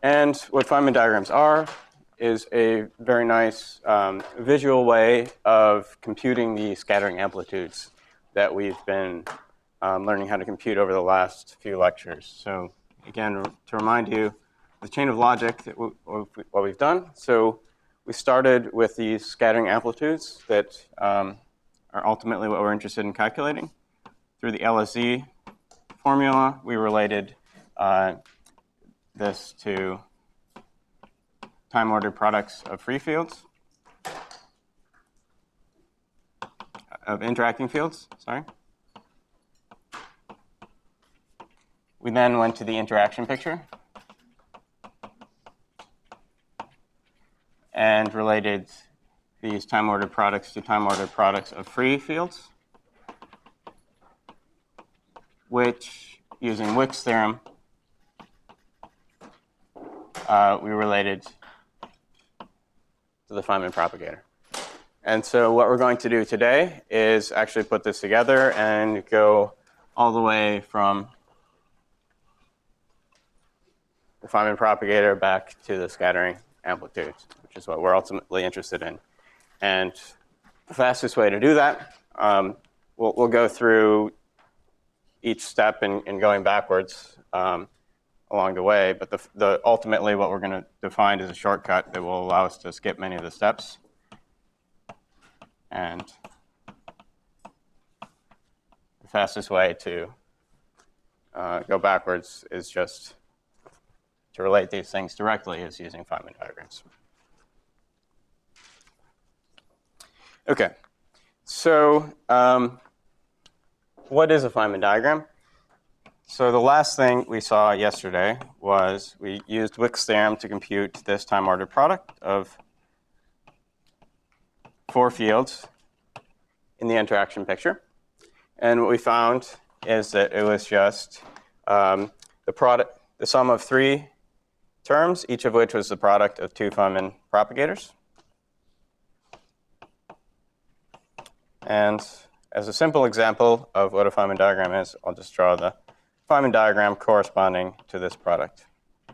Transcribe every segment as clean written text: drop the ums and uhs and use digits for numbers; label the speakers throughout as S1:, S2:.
S1: And what Feynman diagrams are is a very nice visual way of computing the scattering amplitudes that we've been learning how to compute over the last few lectures. So again, to remind you, the chain of logic, that what we've done. So we started with these scattering amplitudes that are ultimately what we're interested in calculating. Through the LSZ formula, we related this to time-ordered products of free fields, of interacting fields, sorry. We then went to the interaction picture and related these time-ordered products to time-ordered products of free fields, which, using Wick's theorem, we related to the Feynman propagator. And so what we're going to do today is actually put this together and go all the way from the Feynman propagator back to the scattering amplitudes, which is what we're ultimately interested in. And the fastest way to do that, we'll go through each step in going backwards along the way, but ultimately what we're going to define is a shortcut that will allow us to skip many of the steps. And the fastest way to go backwards is just to relate these things directly is using Feynman diagrams. Okay, so what is a Feynman diagram? So the last thing we saw yesterday was we used Wick's theorem to compute this time-ordered product of 4 fields in the interaction picture. And what we found is that it was just the sum of 3 terms, each of which was the product of 2 Feynman propagators. And as a simple example of what a Feynman diagram is, I'll just draw the Feynman diagram corresponding to this product.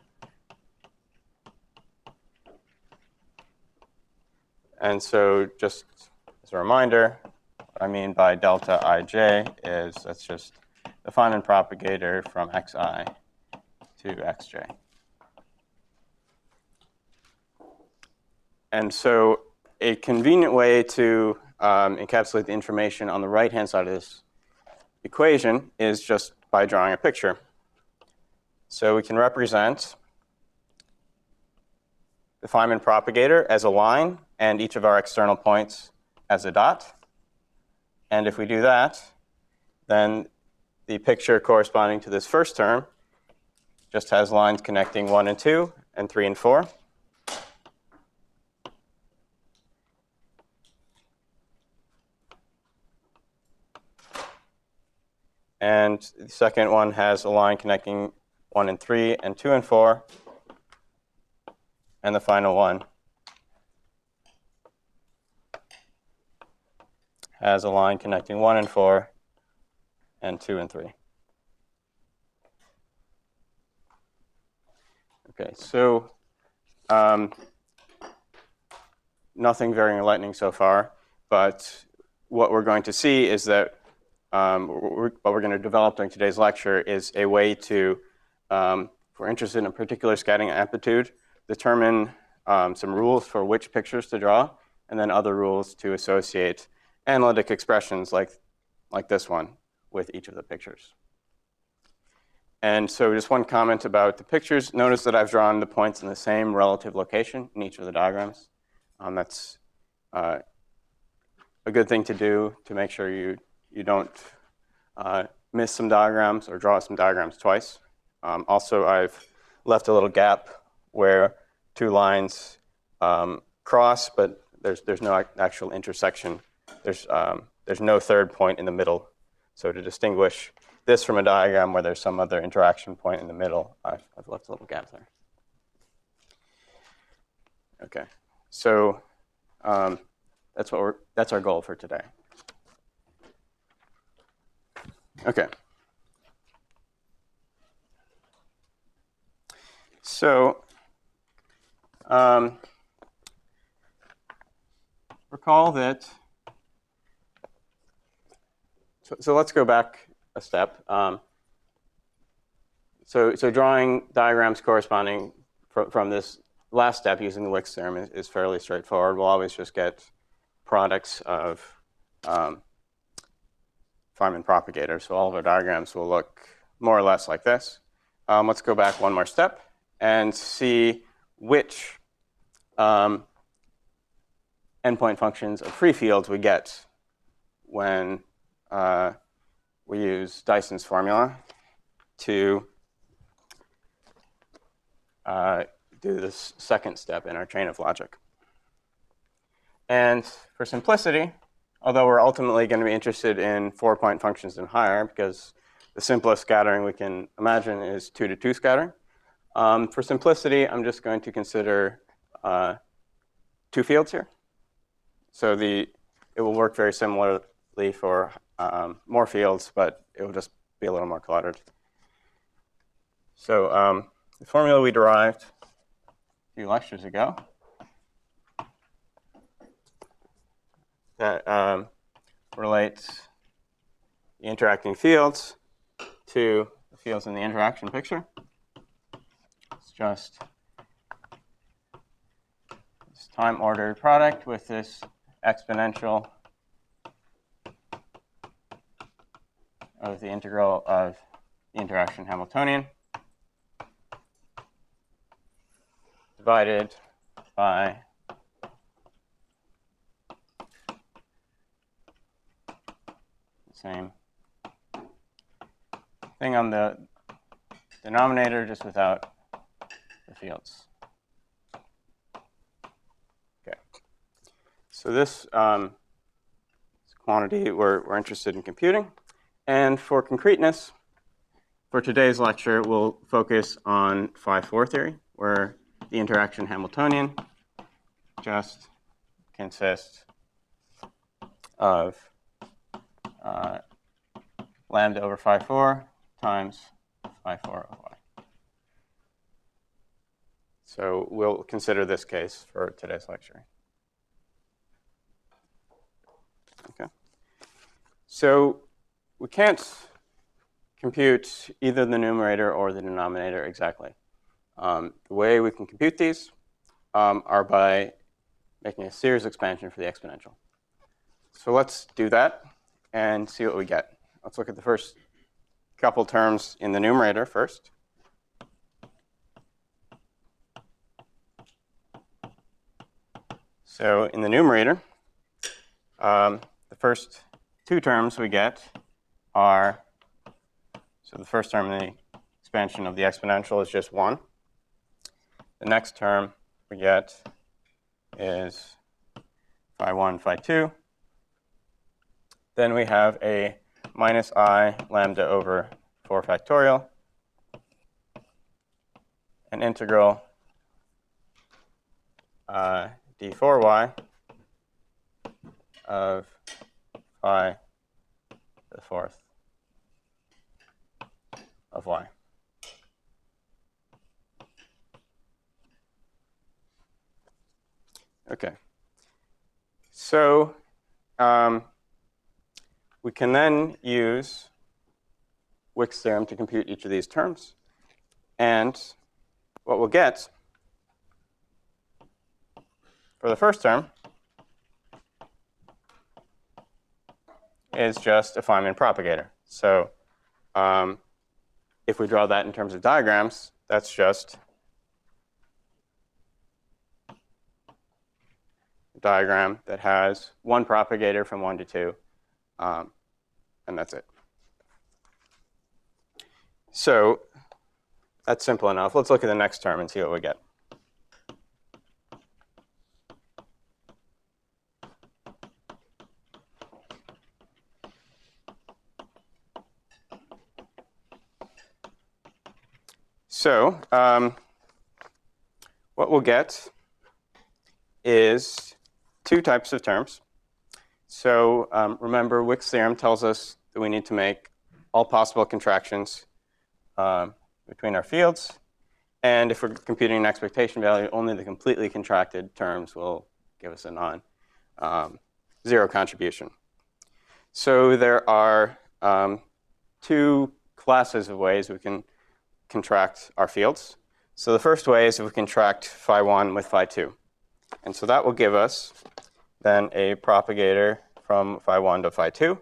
S1: And so just as a reminder, what I mean by delta ij is that's just the Feynman propagator from xi to xj. And so a convenient way to encapsulate the information on the right-hand side of this equation is just by drawing a picture. So we can represent the Feynman propagator as a line and each of our external points as a dot. And if we do that, then the picture corresponding to this first term just has lines connecting 1 and 2 and 3 and 4. And the second one has a line connecting 1 and 3 and 2 and 4. And the final one has a line connecting 1 and 4 and 2 and 3. Okay, so nothing very enlightening so far, but what we're going to see is that what we're going to develop during today's lecture is a way to, if we're interested in a particular scattering amplitude, determine some rules for which pictures to draw, and then other rules to associate analytic expressions like this one with each of the pictures. And so just one comment about the pictures. Notice that I've drawn the points in the same relative location in each of the diagrams. That's a good thing to do to make sure you don't miss some diagrams or draw some diagrams twice. Also, I've left a little gap where 2 lines cross, but there's no actual intersection. There's no third point in the middle. So to distinguish this from a diagram where there's some other interaction point in the middle, I've left a little gap there. Okay, so that's our goal for today. Okay. So recall that, so let's go back a step. So drawing diagrams corresponding from this last step using the Wick's theorem is fairly straightforward. We'll always just get products of Feynman propagators. So all of our diagrams will look more or less like this. Let's go back one more step and see which endpoint functions of free fields we get when we use Dyson's formula to do this second step in our chain of logic. And for simplicity, although we're ultimately going to be interested in 4-point functions and higher, because the simplest scattering we can imagine is 2-to-2 scattering, for simplicity, I'm just going to consider 2 fields here. So it will work very similarly for more fields, but it will just be a little more cluttered. So the formula we derived a few lectures ago that relates the interacting fields to the fields in the interaction picture. It's just this time-ordered product with this exponential of the integral of the interaction Hamiltonian divided by the same thing on the denominator, just without the fields. Okay. So this quantity we're interested in computing. And for concreteness, for today's lecture, we'll focus on phi-4 theory, where the interaction Hamiltonian just consists of lambda over phi-4 times phi-4 of y. So we'll consider this case for today's lecture. Okay. So we can't compute either the numerator or the denominator exactly. The way we can compute these are by making a series expansion for the exponential. So let's do that and see what we get. Let's look at the first couple terms in the numerator first. So in the numerator, the first 2 terms we get are, so the first term in the expansion of the exponential is just 1. The next term we get is phi1, phi2. Then we have a minus I lambda over 4 factorial, an integral d4y of phi to the 4th of y. Okay. So we can then use Wick's theorem to compute each of these terms. And what we'll get for the first term is just a Feynman propagator. So if we draw that in terms of diagrams, that's just a diagram that has one propagator from 1 to 2, and that's it. So that's simple enough. Let's look at the next term and see what we get. So what we'll get is 2 types of terms. So remember, Wick's theorem tells us that we need to make all possible contractions between our fields. And if we're computing an expectation value, only the completely contracted terms will give us a zero contribution. So there are two classes of ways we can contract our fields. So the first way is if we contract phi1 with phi2. And so that will give us then a propagator from phi1 to phi2.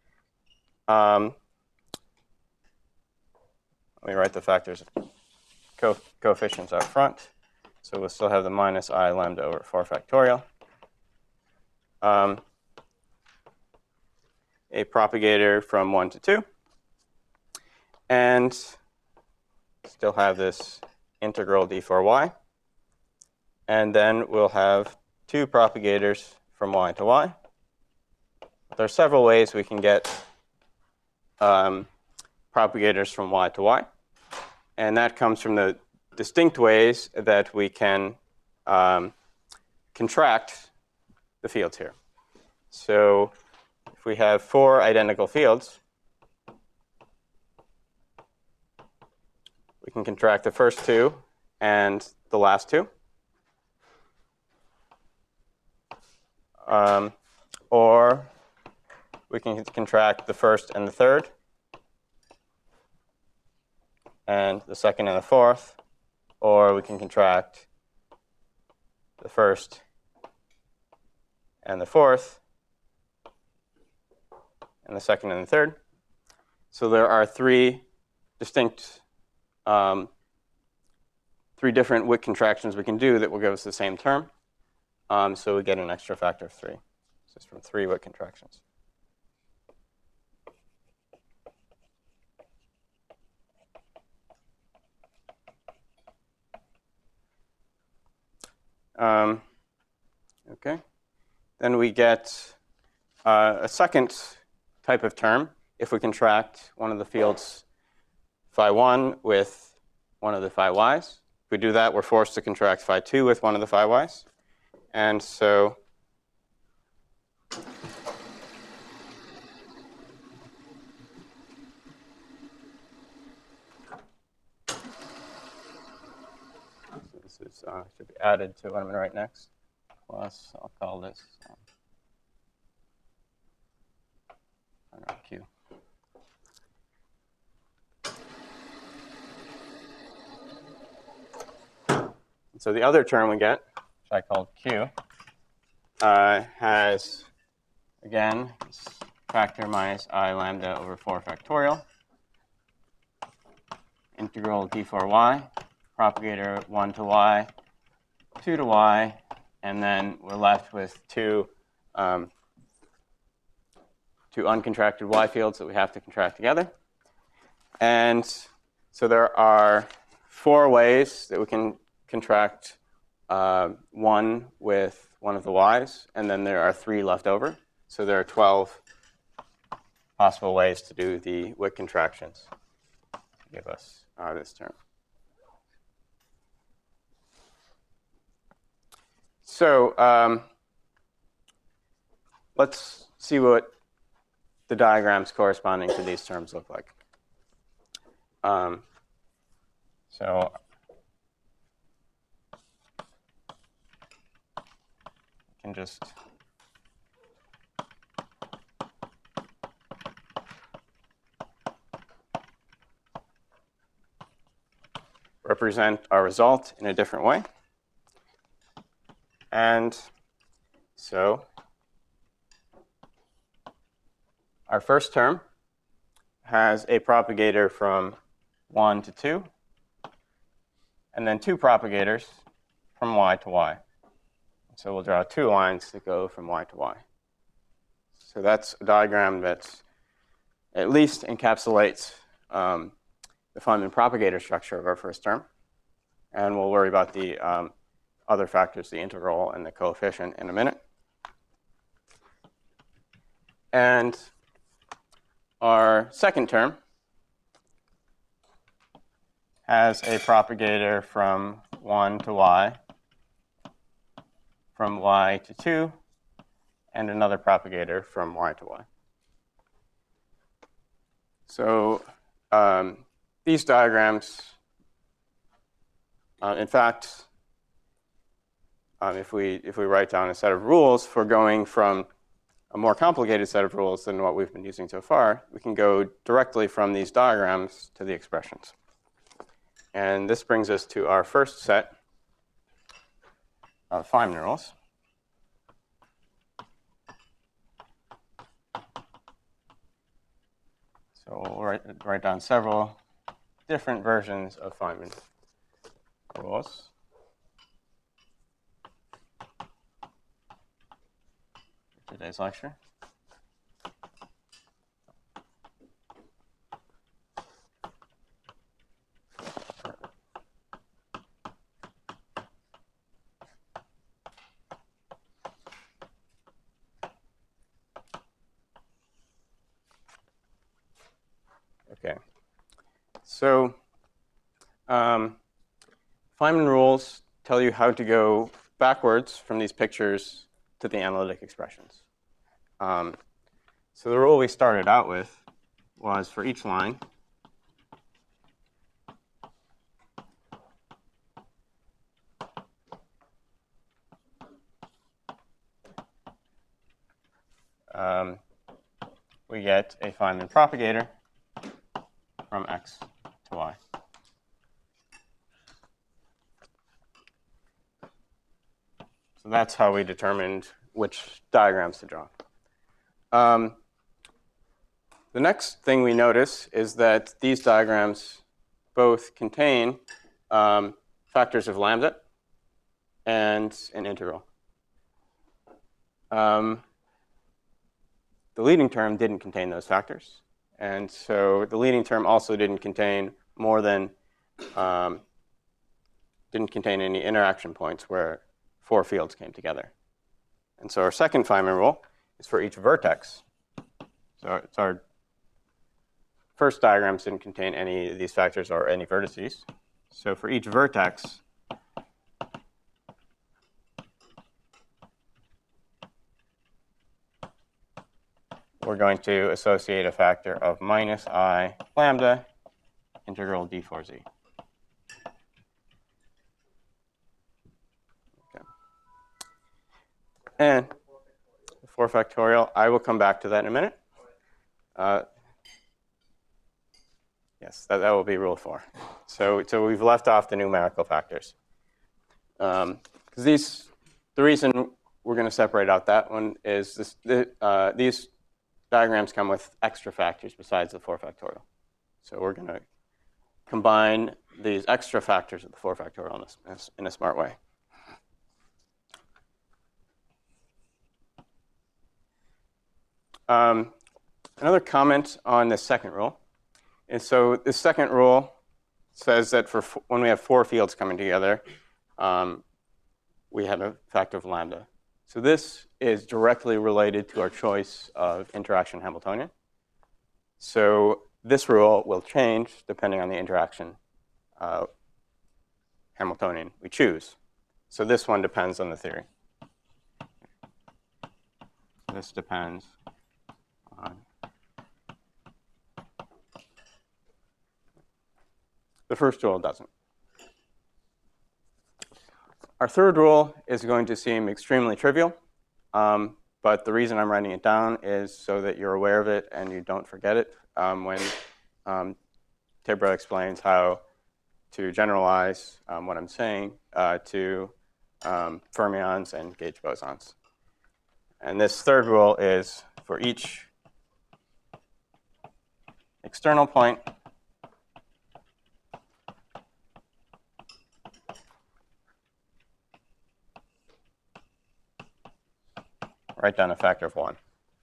S1: Let me write the factors, coefficients up front. So we'll still have the minus I lambda over 4 factorial. A propagator from 1 to 2. And still have this integral d4y. And then we'll have two propagators from y to y. There are several ways we can get propagators from y to y. And that comes from the distinct ways that we can contract the fields here. So if we have 4 identical fields, we can contract the first 2 and the last 2. Or we can contract the first and the third, and the second and the fourth, or we can contract the first and the fourth, and the second and the third. So there are three distinct, three different Wick contractions we can do that will give us the same term. So we get an extra factor of 3. So it's from 3 Wick contractions. Okay. Then we get a second type of term if we contract one of the fields phi1 with one of the phi y's. If we do that, we're forced to contract phi2 with one of the phi y's. And so this is, should be added to what I'm going to write next. Plus, I'll call this Q. So the other term we get, which I called Q, has, again, factor minus I lambda over 4 factorial, integral d4y, propagator 1 to y, 2 to y, and then we're left with two uncontracted y fields that we have to contract together. And so there are 4 ways that we can contract one with one of the y's, and then there are 3 left over. So there are 12 possible ways to do the Wick contractions to give us this term. So let's see what the diagrams corresponding to these terms look like. So I can just represent our result in a different way. And so our first term has a propagator from 1 to 2, and then 2 propagators from y to y. So we'll draw 2 lines that go from y to y. So that's a diagram that at least encapsulates the Feynman propagator structure of our first term. And we'll worry about the other factors, the integral and the coefficient, in a minute. And our second term has a propagator from 1 to y, from y to 2, and another propagator from y to y. So these diagrams In fact, if we write down a set of rules for going from a more complicated set of rules than what we've been using so far, we can go directly from these diagrams to the expressions. And this brings us to our first set of Feynman rules. So we'll write down several different versions of Feynman rules. For today's lecture. Okay. So Feynman rules tell you how to go backwards from these pictures to the analytic expressions. So the rule we started out with was for each line, we get a Feynman propagator from x to y. So that's how we determined which diagrams to draw. The next thing we notice is that these diagrams both contain factors of lambda and an integral. The leading term didn't contain those factors. And so the leading term also didn't contain more than, didn't contain any interaction points where four fields came together. And so our second Feynman rule is for each vertex. So it's our first diagrams didn't contain any of these factors or any vertices. So for each vertex, we're going to associate a factor of minus I lambda integral d4z. Okay. And the 4 factorial, I will come back to that in a minute. Yes, that will be rule 4. So we've left off the numerical factors. Because the reason we're going to separate out that one is these diagrams come with extra factors besides the 4 factorial. So we're going to combine these extra factors of the 4 factorial in a smart way. Another comment on the second rule. And so the second rule says that when we have 4 fields coming together, we have a factor of lambda. So this is directly related to our choice of interaction Hamiltonian. So this rule will change depending on the interaction Hamiltonian we choose. So this one depends on the theory. This depends on the first rule doesn't. Our third rule is going to seem extremely trivial, but the reason I'm writing it down is so that you're aware of it and you don't forget it when Tibra explains how to generalize what I'm saying to fermions and gauge bosons. And this third rule is for each external point, write down a factor of 1.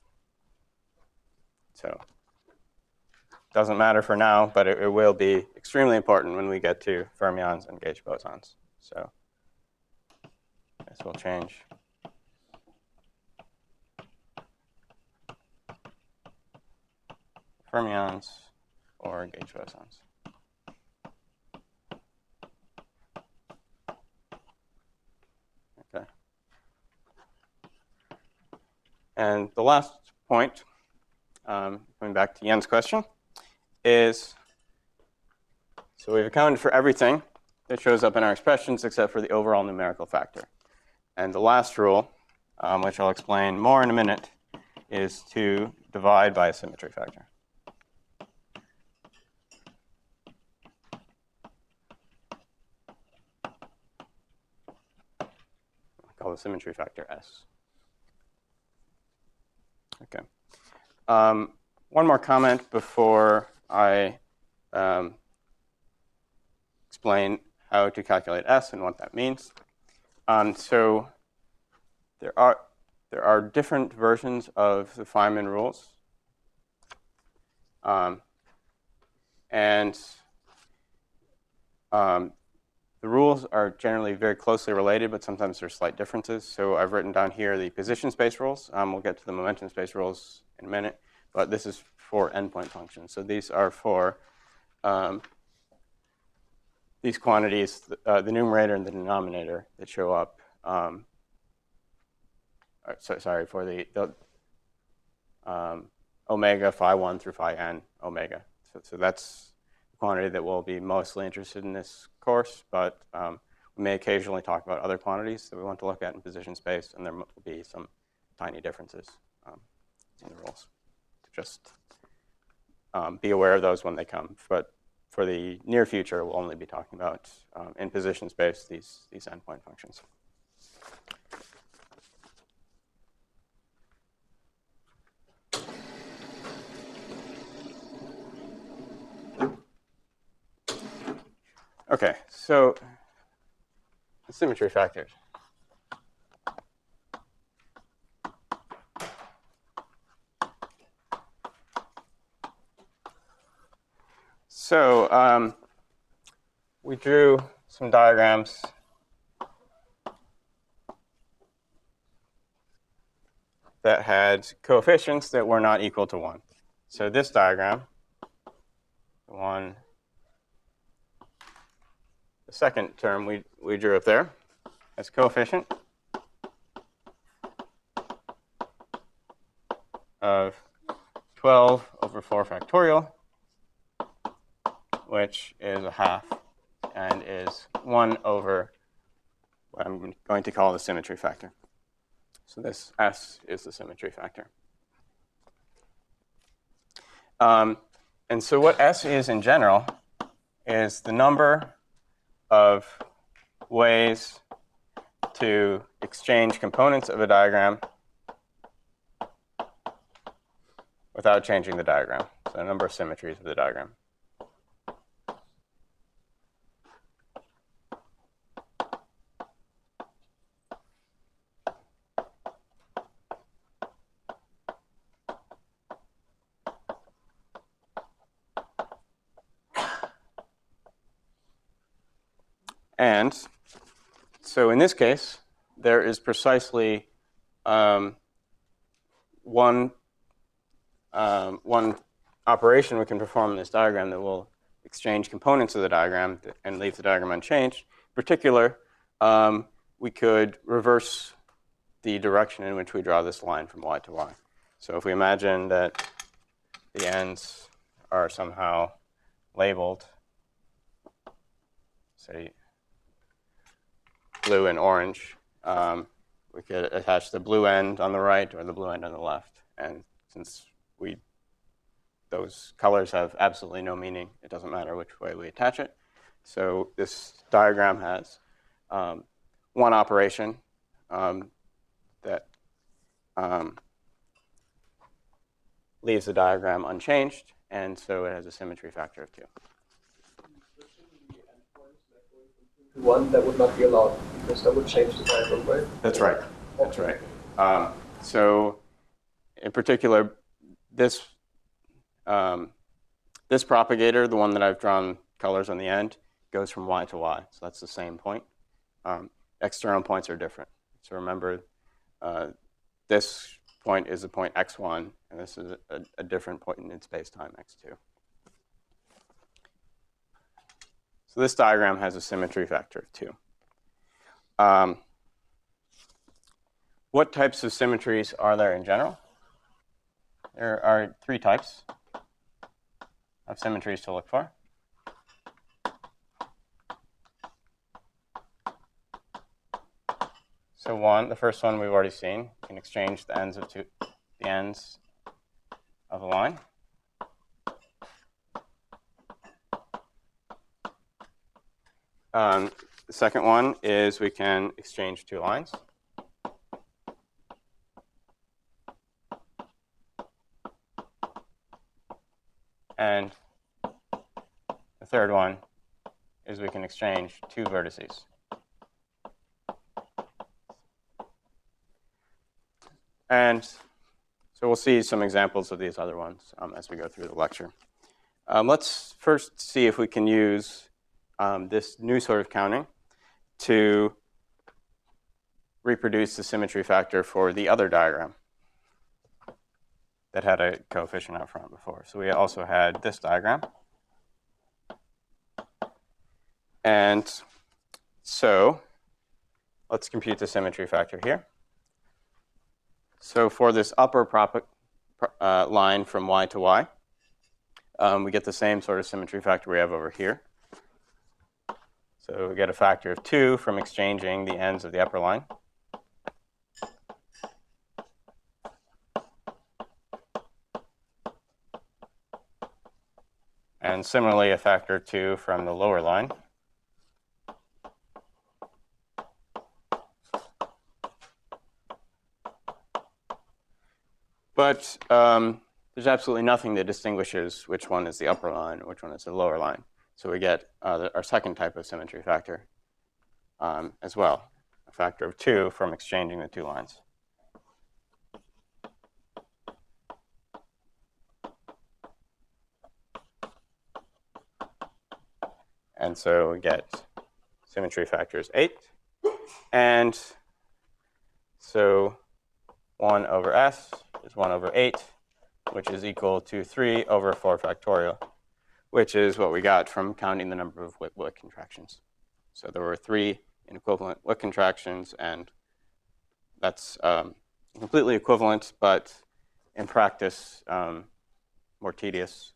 S1: So it doesn't matter for now, but it will be extremely important when we get to fermions and gauge bosons. So this will change. Fermions or gauge bosons. Okay. And the last point, coming back to Jens' question, is so we've accounted for everything. that shows up in our expressions except for the overall numerical factor. And the last rule, which I'll explain more in a minute, is to divide by a symmetry factor. I'll call the symmetry factor S. Okay. One more comment before I explain how to calculate S and what that means. So there are different versions of the Feynman rules. The rules are generally very closely related, but sometimes there's slight differences. So I've written down here the position space rules. We'll get to the momentum space rules in a minute, but this is for endpoint functions. So these are for these quantities, the numerator and the denominator that show up. Sorry, for the omega phi 1 through phi n omega. So that's the quantity that we'll be mostly interested in this course, but we may occasionally talk about other quantities that we want to look at in position space, and there will be some tiny differences in the rules. Just be aware of those when they come. But for the near future, we'll only be talking about, in position space, these endpoint functions. Okay, so the symmetry factors. So we drew some diagrams that had coefficients that were not equal to 1. So this diagram, the second term we drew up there, as coefficient of 12 over 4 factorial, which is a half and is 1 over what I'm going to call the symmetry factor. So this S is the symmetry factor. And so what S is in general is the number of ways to exchange components of a diagram without changing the diagram. So the number of symmetries of the diagram. And so in this case, there is precisely one operation we can perform in this diagram that will exchange components of the diagram and leave the diagram unchanged. In particular, we could reverse the direction in which we draw this line from y to y. So if we imagine that the ends are somehow labeled, say, blue and orange, we could attach the blue end on the right or the blue end on the left. And since those colors have absolutely no meaning, it doesn't matter which way we attach it. So this diagram has one operation that leaves the diagram unchanged, and so it has a symmetry factor of 2.
S2: One that would not be allowed because that would change the diagram, right?
S1: That's right. That's right. So, in particular, this propagator, the one that I've drawn colors on the end, goes from y to y. So that's the same point. External points are different. So remember, this point is a point x1, and this is a different point in space-time x2. So this diagram has a symmetry factor of 2. What types of symmetries are there in general? There are 3 types of symmetries to look for. So the first one we've already seen. You can exchange the ends of a line. The second one is we can exchange two lines. And the third one is we can exchange two vertices. And so we'll see some examples of these other ones as we go through the lecture. Let's first see if we can use this new sort of counting to reproduce the symmetry factor for the other diagram that had a coefficient out front before. So we also had this diagram. And so let's compute the symmetry factor here. So for this upper line from y to y, we get the same sort of symmetry factor we have over here. So we get a factor of 2 from exchanging the ends of the upper line. And similarly, a factor of 2 from the lower line. But there's absolutely nothing that distinguishes which one is the upper line and which one is the lower line. So we get our second type of symmetry factor as well, a factor of 2 from exchanging the two lines. And so we get symmetry factors 8. And so 1 over s is 1 over 8, which is equal to 3 over 4 factorial, which is what we got from counting the number of Wick contractions. So there were 3 inequivalent Wick contractions, and that's completely equivalent, but in practice, more tedious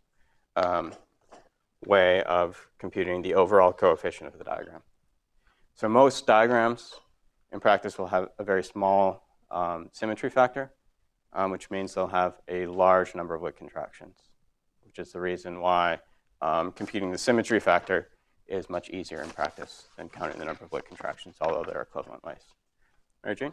S1: way of computing the overall coefficient of the diagram. So most diagrams in practice will have a very small symmetry factor, which means they'll have a large number of Wick contractions, which is the reason why computing the symmetry factor is much easier in practice than counting the number of Wick contractions, although they're equivalent ways. Mary Jane?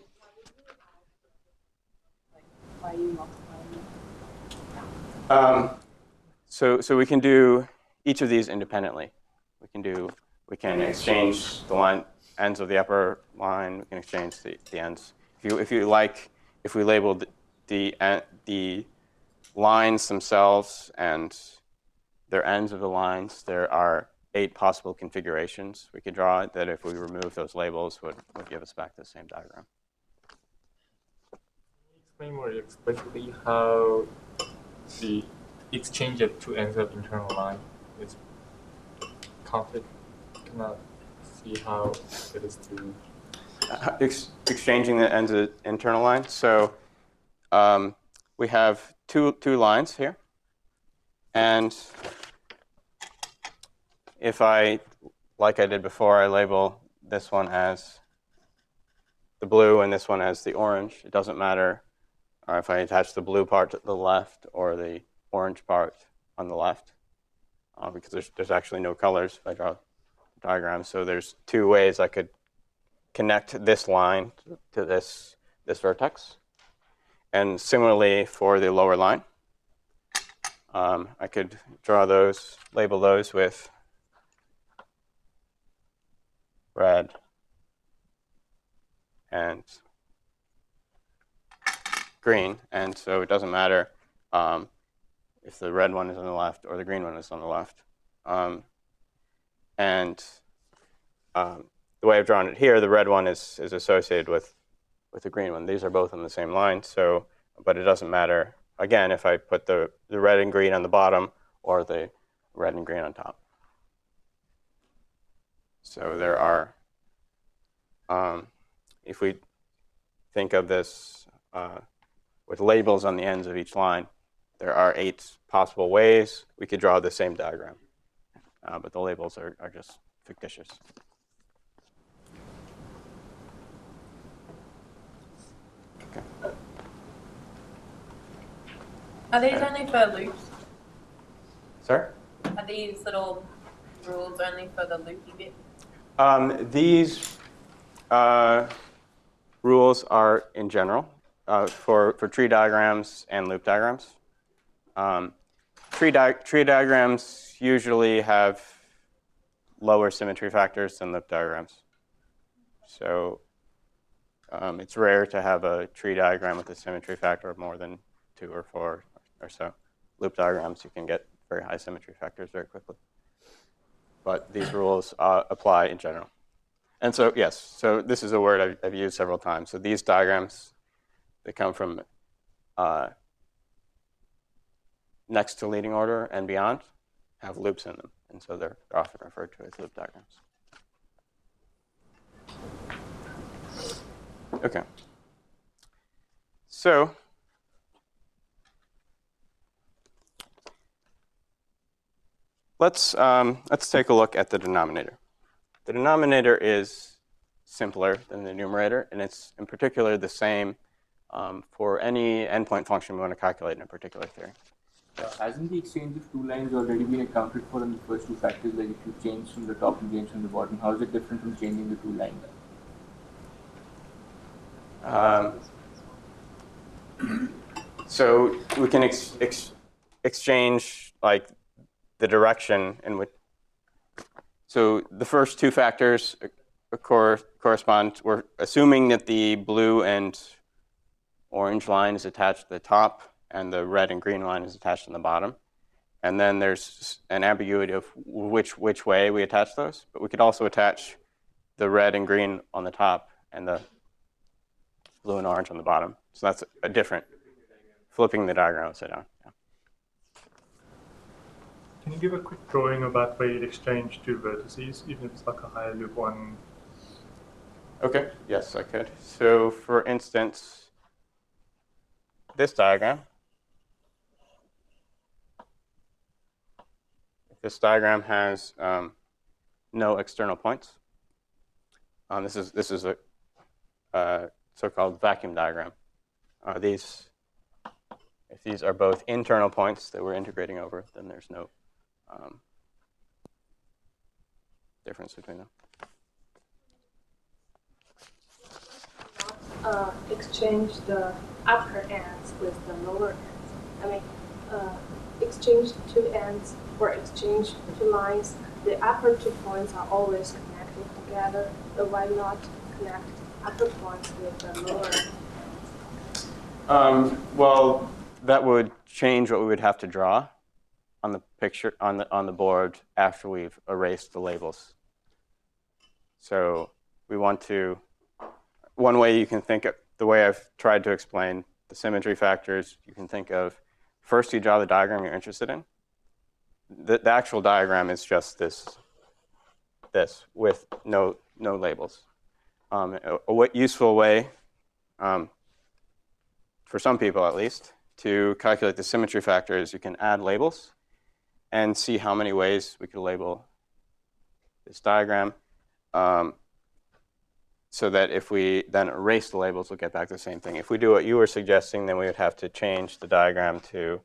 S3: Why are you multiplying?
S1: So we can do each of these independently. We can exchange the ends of the upper line. We can exchange the ends. If you like, if we labeled the lines themselves and their ends of the lines, there are 8 possible configurations we could draw that, if we remove those labels, would give us back the same diagram.
S4: Can you explain more explicitly how the exchange of two ends of internal line is conflict? Cannot see how it is to
S1: Exchanging the ends of the internal line. So we have two lines here, and if I, like I did before, I label this one as the blue and this one as the orange, it doesn't matter if I attach the blue part to the left or the orange part on the left, because there's actually no colors if I draw a diagram. So there's 2 ways I could connect this line to this vertex. And similarly for the lower line, I could draw those, label those with red and green. And so it doesn't matter if the red one is on the left or the green one is on the left. The way I've drawn it here, the red one is associated with the green one. These are both on the same line, so, but it doesn't matter, again, if I put the red and green on the bottom or the red and green on top. So there are, if we think of this with labels on the ends of each line, there are 8 possible ways we could draw the same diagram, but the labels are just fictitious.
S3: Are these only for loops?
S1: Sorry?
S3: Are these little rules only for the loopy bit?
S1: These rules are in general for tree diagrams and loop diagrams. Tree diagrams usually have lower symmetry factors than loop diagrams. So it's rare to have a tree diagram with a symmetry factor of more than 2 or 4 or so. Loop diagrams, you can get very high symmetry factors very quickly. But these rules apply in general. And so, yes, so this is a word I've used several times. So these diagrams, they come from next to leading order and beyond, have loops in them. And so they're often referred to as loop diagrams. Okay. So let's take a look at the denominator. The denominator is simpler than the numerator, and it's in particular the same for any endpoint function we want to calculate in a particular theory.
S5: Hasn't the exchange of two lines already been accounted for in the first two factors? Like if you change from the top and change from the bottom, how is it different from changing the two lines?
S1: So we can exchange like the direction in which. So the first two factors correspond. We're assuming that the blue and orange line is attached to the top, and the red and green line is attached on the bottom. And then there's an ambiguity of which way we attach those. But we could also attach the red and green on the top and the blue and orange on the bottom. So that's a different, flipping the diagram upside down. Yeah.
S4: Can you give a quick drawing about where you'd exchange two vertices, even if it's like a higher loop one?
S1: Okay, yes, I could. So for instance, this diagram. This diagram has no external points. This is a so-called vacuum diagram. If these are both internal points that we're integrating over, then there's no difference between them.
S6: Exchange the upper ends with the lower ends. I mean, exchange two ends or exchange two lines. The upper 2 points are always connected together. So why not connect upper points with the lower?
S1: Well, that would change what we would have to draw on the picture on the board after we've erased the labels. So we want to. One way you can think of the way I've tried to explain the symmetry factors, you can think of first you draw the diagram you're interested in. The actual diagram is just this with no labels. A useful way, for some people at least, to calculate the symmetry factor is you can add labels and see how many ways we could label this diagram. So that if we then erase the labels, we'll get back to the same thing. If we do what you were suggesting, then we would have to change the diagram to,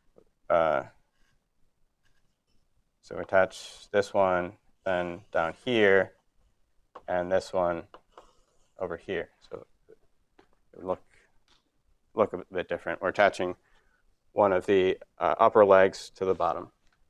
S1: so attach this one, then down here, and this one over here. So it would look a bit different. We're attaching one of the upper legs to the bottom.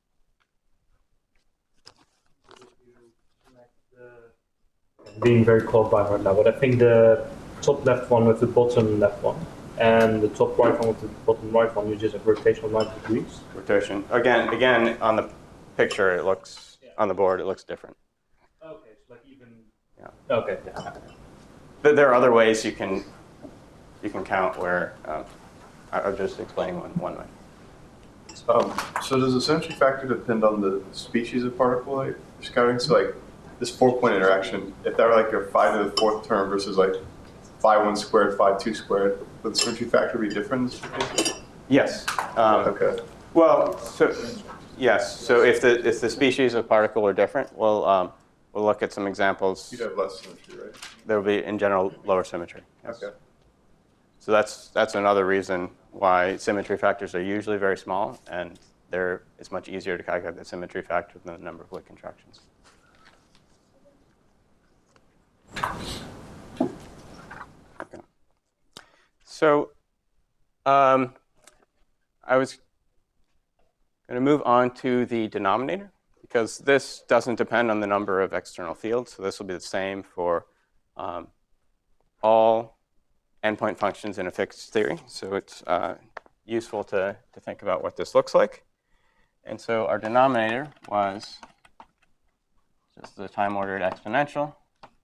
S7: Being very cold by right now, but I think the top left one with the bottom left one and the top right one with the bottom right one, you just have rotation of 90 degrees.
S1: Rotation. Again, on the picture, it looks, on the board, it looks different.
S7: Okay, so like even...
S1: Yeah.
S7: Okay.
S1: But there are other ways you can count where, I'm just explaining one way.
S8: So does the symmetry factor depend on the species of particle that you're scouting? So like, this 4-point interaction, if that were like your 5 to the 4th term versus like phi 1 squared, phi 2 squared, would the symmetry factor be different in this case?
S1: Yes.
S8: Okay.
S1: Well, so yes. So if the species of particle are different, we'll look at some examples.
S8: You'd have less symmetry, right?
S1: There will be, in general, lower symmetry. Yes.
S8: Okay.
S1: So that's another reason why symmetry factors are usually very small, and it's much easier to calculate the symmetry factor than the number of Wick contractions. Okay. So I was going to move on to the denominator, because this doesn't depend on the number of external fields. So this will be the same for all endpoint functions in a fixed theory. So it's useful to think about what this looks like. And so our denominator was just the time-ordered exponential.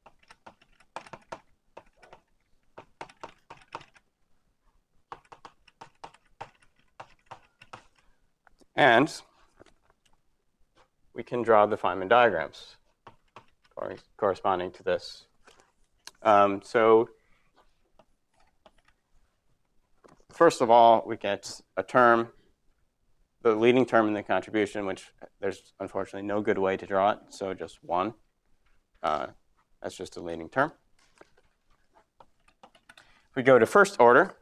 S1: And we can draw the Feynman diagrams corresponding to this. So first of all, we get a term, the leading term in the contribution, which there's unfortunately no good way to draw it, so just 1. That's just a leading term. If we go to first order,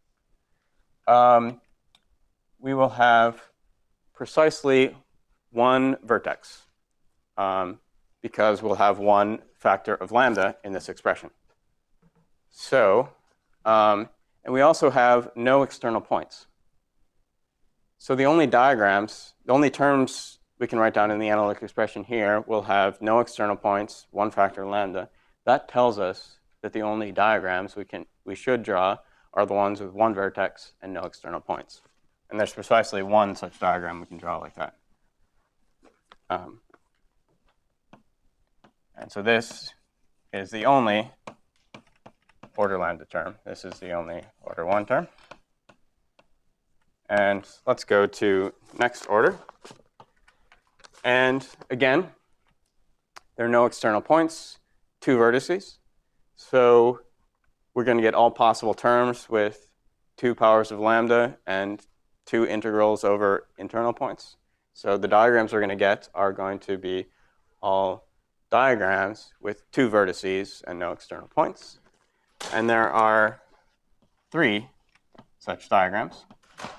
S1: we will have precisely 1 vertex, because we'll have 1 factor of lambda in this expression. So, and we also have no external points. So the only diagrams, the only terms we can write down in the analytic expression here will have no external points, 1 factor lambda. That tells us that the only diagrams we should draw are the ones with 1 vertex and no external points. And there's precisely 1 such diagram we can draw like that. And so this is the only order lambda term. This is the only order 1 term. And let's go to next order. And again, there are no external points, 2 vertices. So we're going to get all possible terms with 2 powers of lambda and 2 integrals over internal points. So the diagrams we're going to get are going to be all diagrams with 2 vertices and no external points. And there are 3 such diagrams.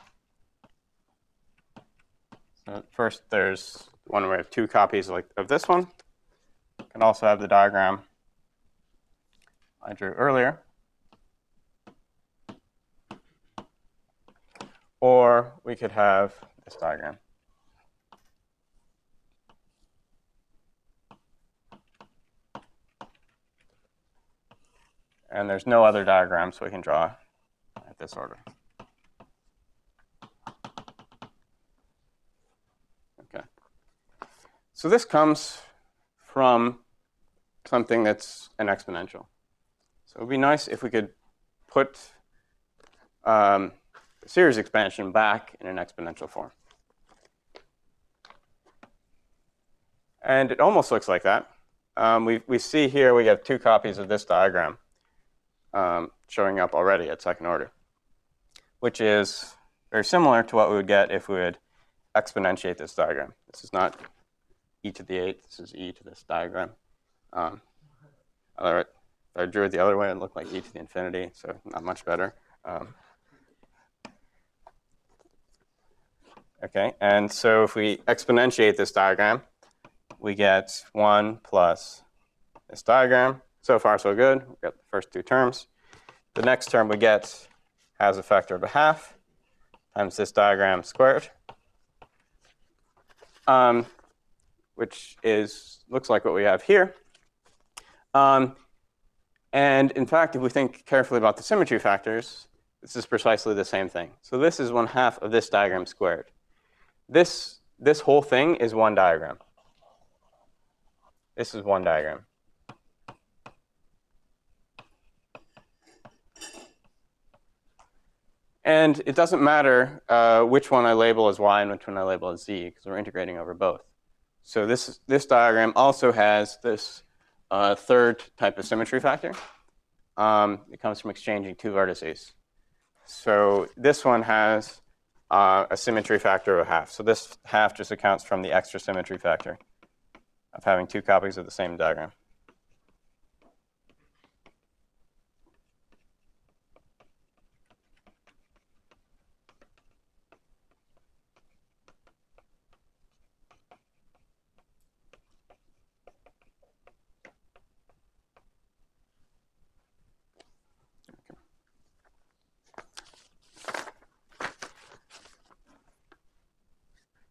S1: So first, there's one where we have 2 copies of this one. You can also have the diagram I drew earlier. Or we could have this diagram. And there's no other diagrams we can draw at this order. Okay. So this comes from something that's an exponential. So it would be nice if we could put the series expansion back in an exponential form. And it almost looks like that. We see here we have 2 copies of this diagram showing up already at second order, which is very similar to what we would get if we would exponentiate this diagram. This is not e to the 8th, this is e to this diagram. If I drew it the other way, it looked like e to the infinity, so not much better. Okay, and so if we exponentiate this diagram, we get 1 plus this diagram. So far, so good. We've got the first 2 terms. The next term we get has a factor of 1/2 times this diagram squared, which looks like what we have here. And in fact, if we think carefully about the symmetry factors, this is precisely the same thing. So this is 1/2 of this diagram squared. This whole thing is 1 diagram. This is 1 diagram. And it doesn't matter which one I label as y and which one I label as z, because we're integrating over both. So this diagram also has this third type of symmetry factor. It comes from exchanging 2 vertices. So this one has a symmetry factor of 1/2. So this 1/2 just accounts from the extra symmetry factor of having 2 copies of the same diagram.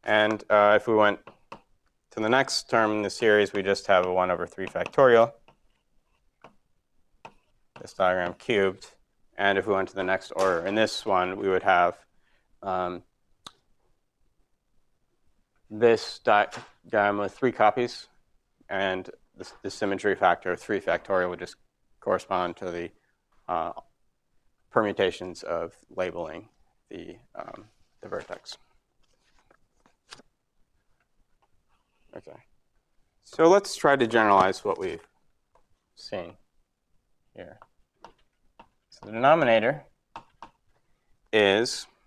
S1: And if we went to the next term in the series, we just have a 1 over 3 factorial. This diagram cubed. And if we went to the next order, in this one, we would have this diagram with 3 copies, and the symmetry factor of 3 factorial would just correspond to the permutations of labeling the vertex. Okay, so let's try to generalize what we've seen here. So the denominator is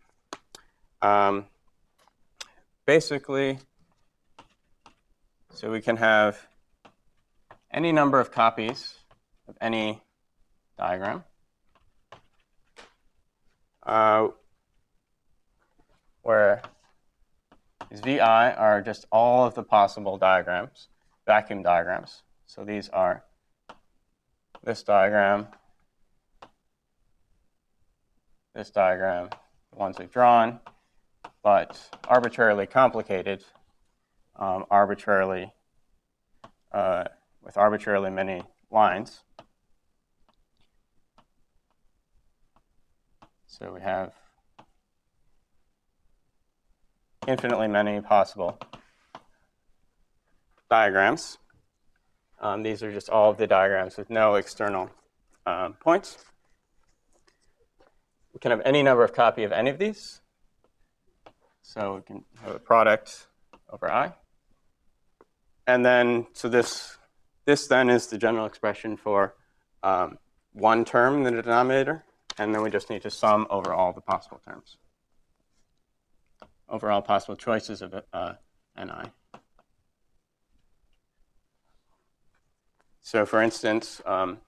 S1: basically, so we can have any number of copies of any diagram, where these VI are just all of the possible diagrams, vacuum diagrams. So these are this diagram, the ones we've drawn, but arbitrarily complicated, with arbitrarily many lines. So we have infinitely many possible diagrams. These are just all of the diagrams with no external points. We can have any number of copy of any of these. So we can have a product over I. And then, so this then is the general expression for one term in the denominator. And then we just need to sum over all the possible terms, over all possible choices of Ni. So for instance,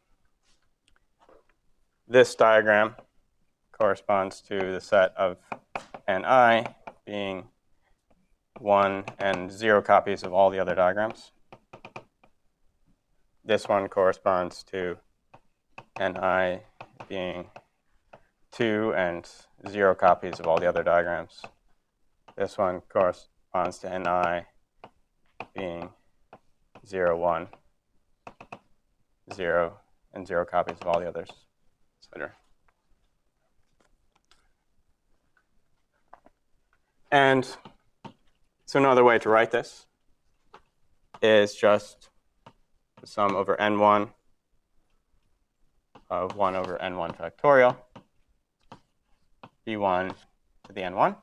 S1: this diagram corresponds to the set of Ni being 1 and 0 copies of all the other diagrams. This one corresponds to Ni being 2 and 0 copies of all the other diagrams. This one corresponds to Ni being 0, 1, 0, and 0 copies of all the others, etc. And so another way to write this is just the sum over n1 of 1 over n1 factorial, b1 to the n1,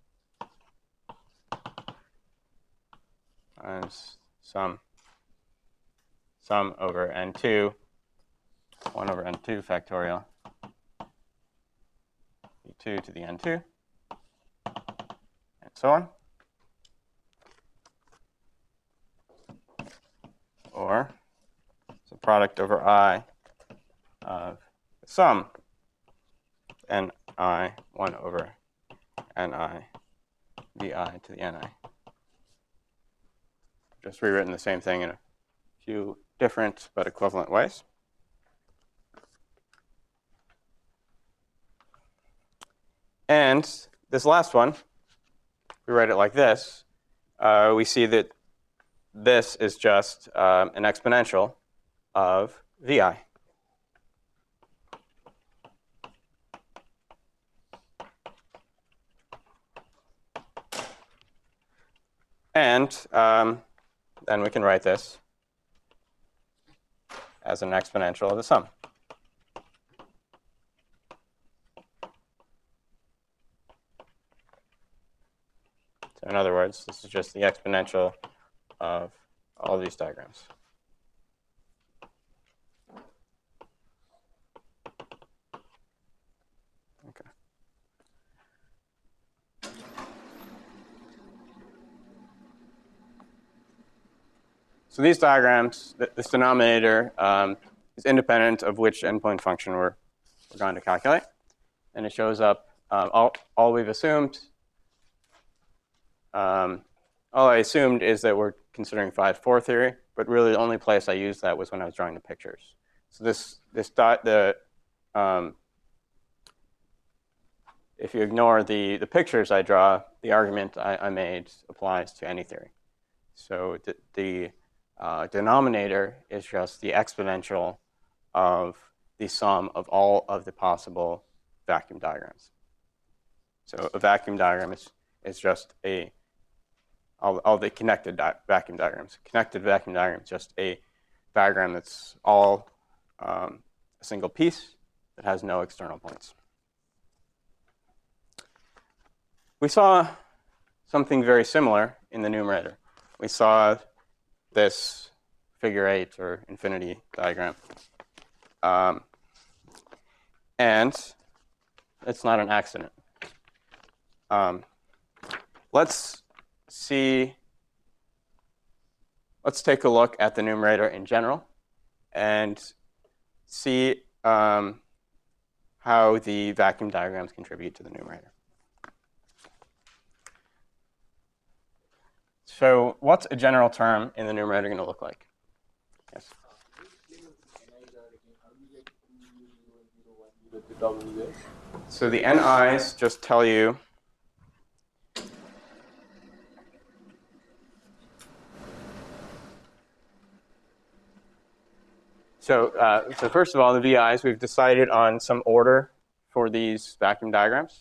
S1: times sum over n2, 1 over n2 factorial, b2 to the n2, and so on. Or it's a product over I of the sum Ni 1 over Ni Vi to the Ni. Just rewritten the same thing in a few different but equivalent ways. And this last one, we write it like this. We see that this is just an exponential of Vi. And then we can write this as an exponential of the sum. So in other words, this is just the exponential of all these diagrams. Okay. So these diagrams, this denominator is independent of which endpoint function we're going to calculate. And it shows up, all we've assumed, all I assumed is that we're considering 5-4 theory, but really the only place I used that was when I was drawing the pictures. So if you ignore the pictures I draw, the argument I made applies to any theory. So the denominator is just the exponential of the sum of all of the possible vacuum diagrams. So a vacuum diagram is just all the connected vacuum diagrams. Connected vacuum diagram is just a diagram that's all a single piece that has no external points. We saw something very similar in the numerator. We saw this figure 8 or infinity diagram. And it's not an accident. Let's take a look at the numerator in general and see how the vacuum diagrams contribute to the numerator. So what's a general term in the numerator going to look like? Yes? So the NI's just tell you So first of all, the VI's, we've decided on some order for these vacuum diagrams.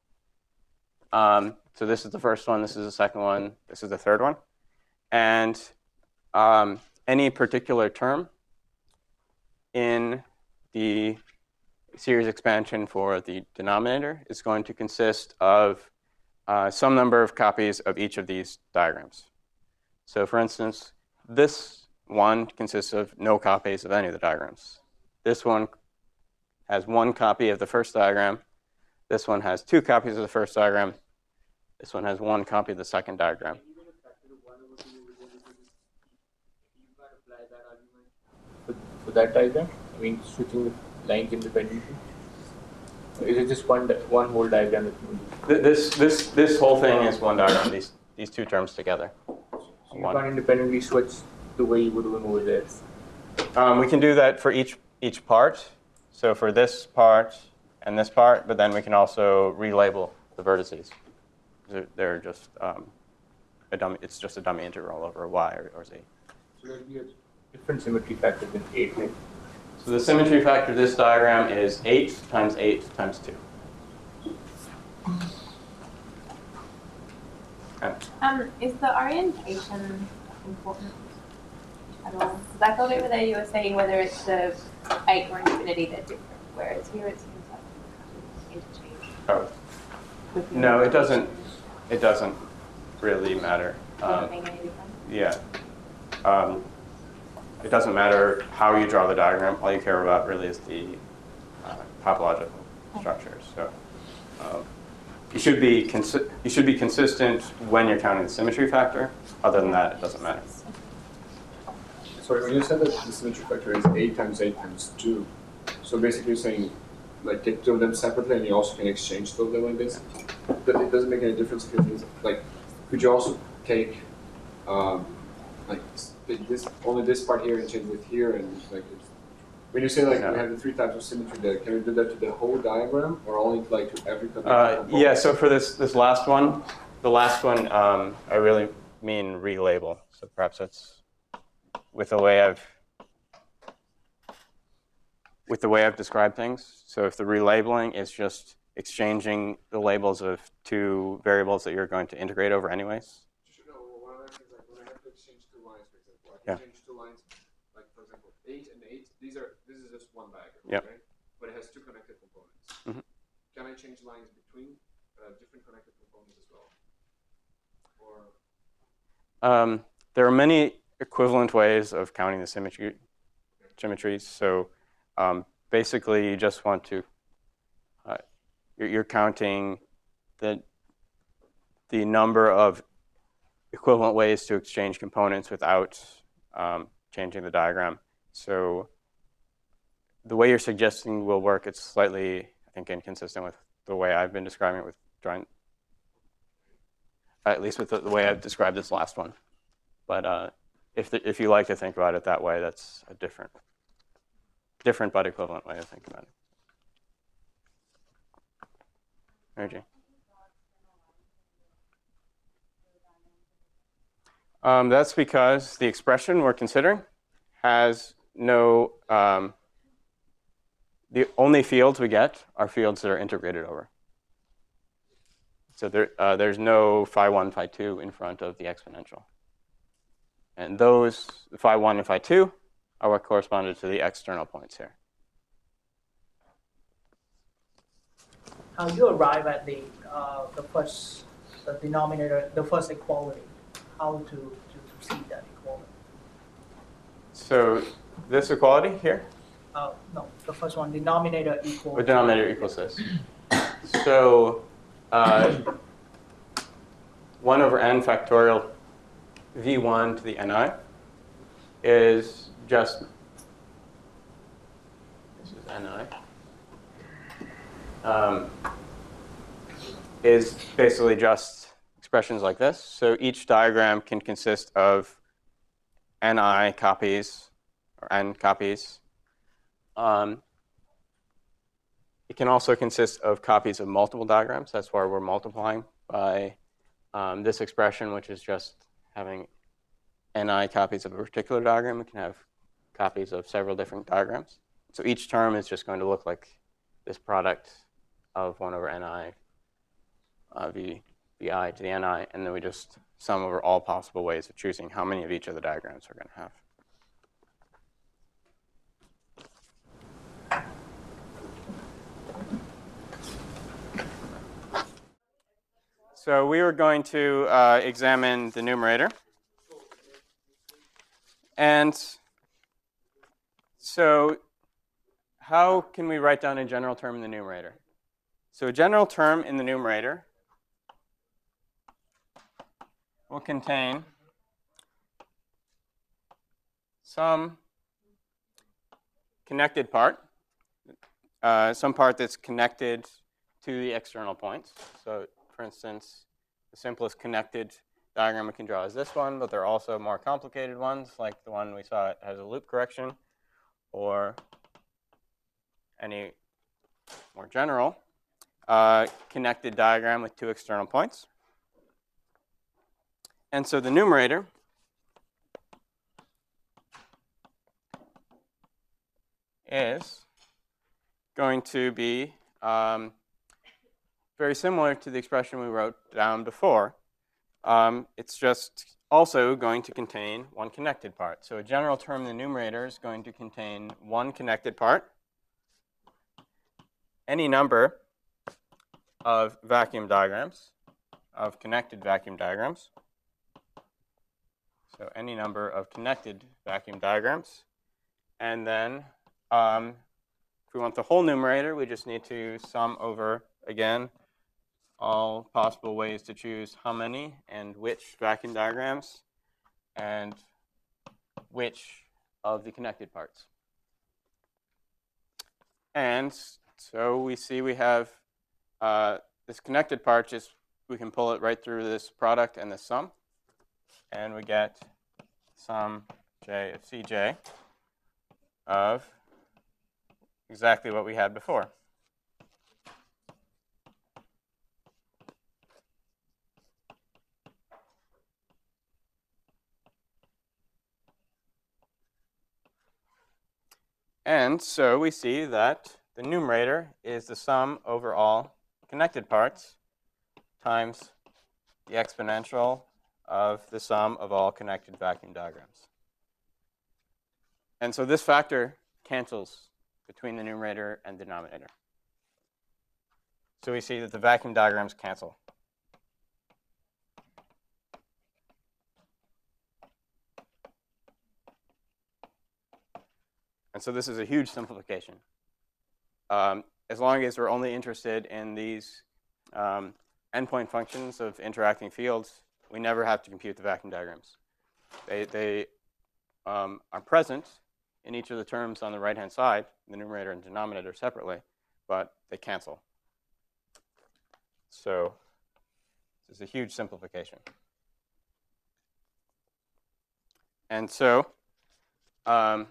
S1: So this is the first one, this is the second one, this is the third one. And any particular term in the series expansion for the denominator is going to consist of some number of copies of each of these diagrams. So for instance, this one consists of no copies of any of the diagrams. This one has one copy of the first diagram. This one has two copies of the first diagram. This one has one copy of the second diagram.
S5: For that diagram, I mean, switching the lines independently. Or is it just one whole diagram that you do?
S1: This whole thing is one diagram. These two terms together.
S5: So you can't independently switch the way you would do over there.
S1: We can do that for each part. So for this part and this part, but then we can also relabel the vertices. They're just a dummy. It's just a dummy integral over y or z.
S5: So there'll be a different symmetry factor than 8, right?
S1: So the symmetry factor of this diagram is 8 times 8 times 2. Okay.
S3: Is the orientation important at all? Because I thought over there you were saying whether it's the 8 or infinity, they're different, whereas here it seems like interchange.
S1: Oh. No, it doesn't. It doesn't really matter.
S3: Doesn't mean any difference.
S1: Yeah. It doesn't matter how you draw the diagram. All you care about really is the topological structure. So you should be consistent when you're counting the symmetry factor. Other than that, it doesn't matter.
S2: Sorry, when you said that the symmetry factor is 8 times 8 times 2, so basically you're saying, like, take two of them separately and you also can exchange two of them like this? But it doesn't make any difference if it's, like, could you also take, like, this only this part here and change with here and, like, when you say, like, we have the 3 types of symmetry there, can we do that to the whole diagram or only, like, to every component?
S1: Yeah, so for this last one, the last one, I really mean relabel. So perhaps that's with the way I've described things. So if the relabeling is just exchanging the labels of two variables that you're going to integrate over anyways.
S2: No, one of the things, like, when I have to exchange two lines, for example, I can change two lines, like, for example, 8 and 8, this is just one diagram, right? But it has two connected components.
S1: Mm-hmm.
S2: Can I change lines between different connected components as well? Or
S1: there are many equivalent ways of counting the symmetries. So basically, you just want to you're counting the number of equivalent ways to exchange components without changing the diagram. So the way you're suggesting will work. It's slightly, I think, inconsistent with the way I've been describing it with drawing, at least with the way I've described this last one. But if you like to think about it that way, that's a different but equivalent way to think about it. energy. That's because the expression we're considering has no, the only fields we get are fields that are integrated over. So there's no phi 1, phi 2 in front of the exponential. And those, phi 1 and phi 2, are what corresponded to the external points here.
S9: How you arrive at the first the denominator, the first equality? How to see that equality?
S1: So this equality here?
S9: No, the first one, denominator equals.
S1: The denominator equals this. So 1 over n factorial v1 to the ni is just, this is ni, is basically just expressions like this. So each diagram can consist of ni copies, or n copies. It can also consist of copies of multiple diagrams. That's why we're multiplying by this expression, which is just having ni copies of a particular diagram. We can have copies of several different diagrams. So each term is just going to look like this product of 1 over ni vi to the ni, and then we just sum over all possible ways of choosing how many of each of the diagrams we're going to have. So we were going to examine the numerator. And so how can we write down a general term in the numerator? So a general term in the numerator will contain some connected part, some part that's connected to the external points. So for instance, the simplest connected diagram we can draw is this one, but there are also more complicated ones, like the one we saw has a loop correction, or any more general connected diagram with 2 external points. And so the numerator is going to be very similar to the expression we wrote down before. It's just also going to contain one connected part. So a general term in the numerator is going to contain one connected part, any number of vacuum diagrams, of connected vacuum diagrams. So any number of connected vacuum diagrams. And then if we want the whole numerator, we just need to sum over, again, all possible ways to choose how many and which vacuum diagrams and which of the connected parts. And so we see we have this connected part, just we can pull it right through this product and this sum, and we get sum j of Cj of exactly what we had before. And so we see that the numerator is the sum over all connected parts times the exponential of the sum of all connected vacuum diagrams. And so this factor cancels between the numerator and denominator. So we see that the vacuum diagrams cancel. And so this is a huge simplification. As long as we're only interested in these endpoint functions of interacting fields, we never have to compute the vacuum diagrams. They are present in each of the terms on the right-hand side, the numerator and denominator separately, but they cancel. So this is a huge simplification. And so this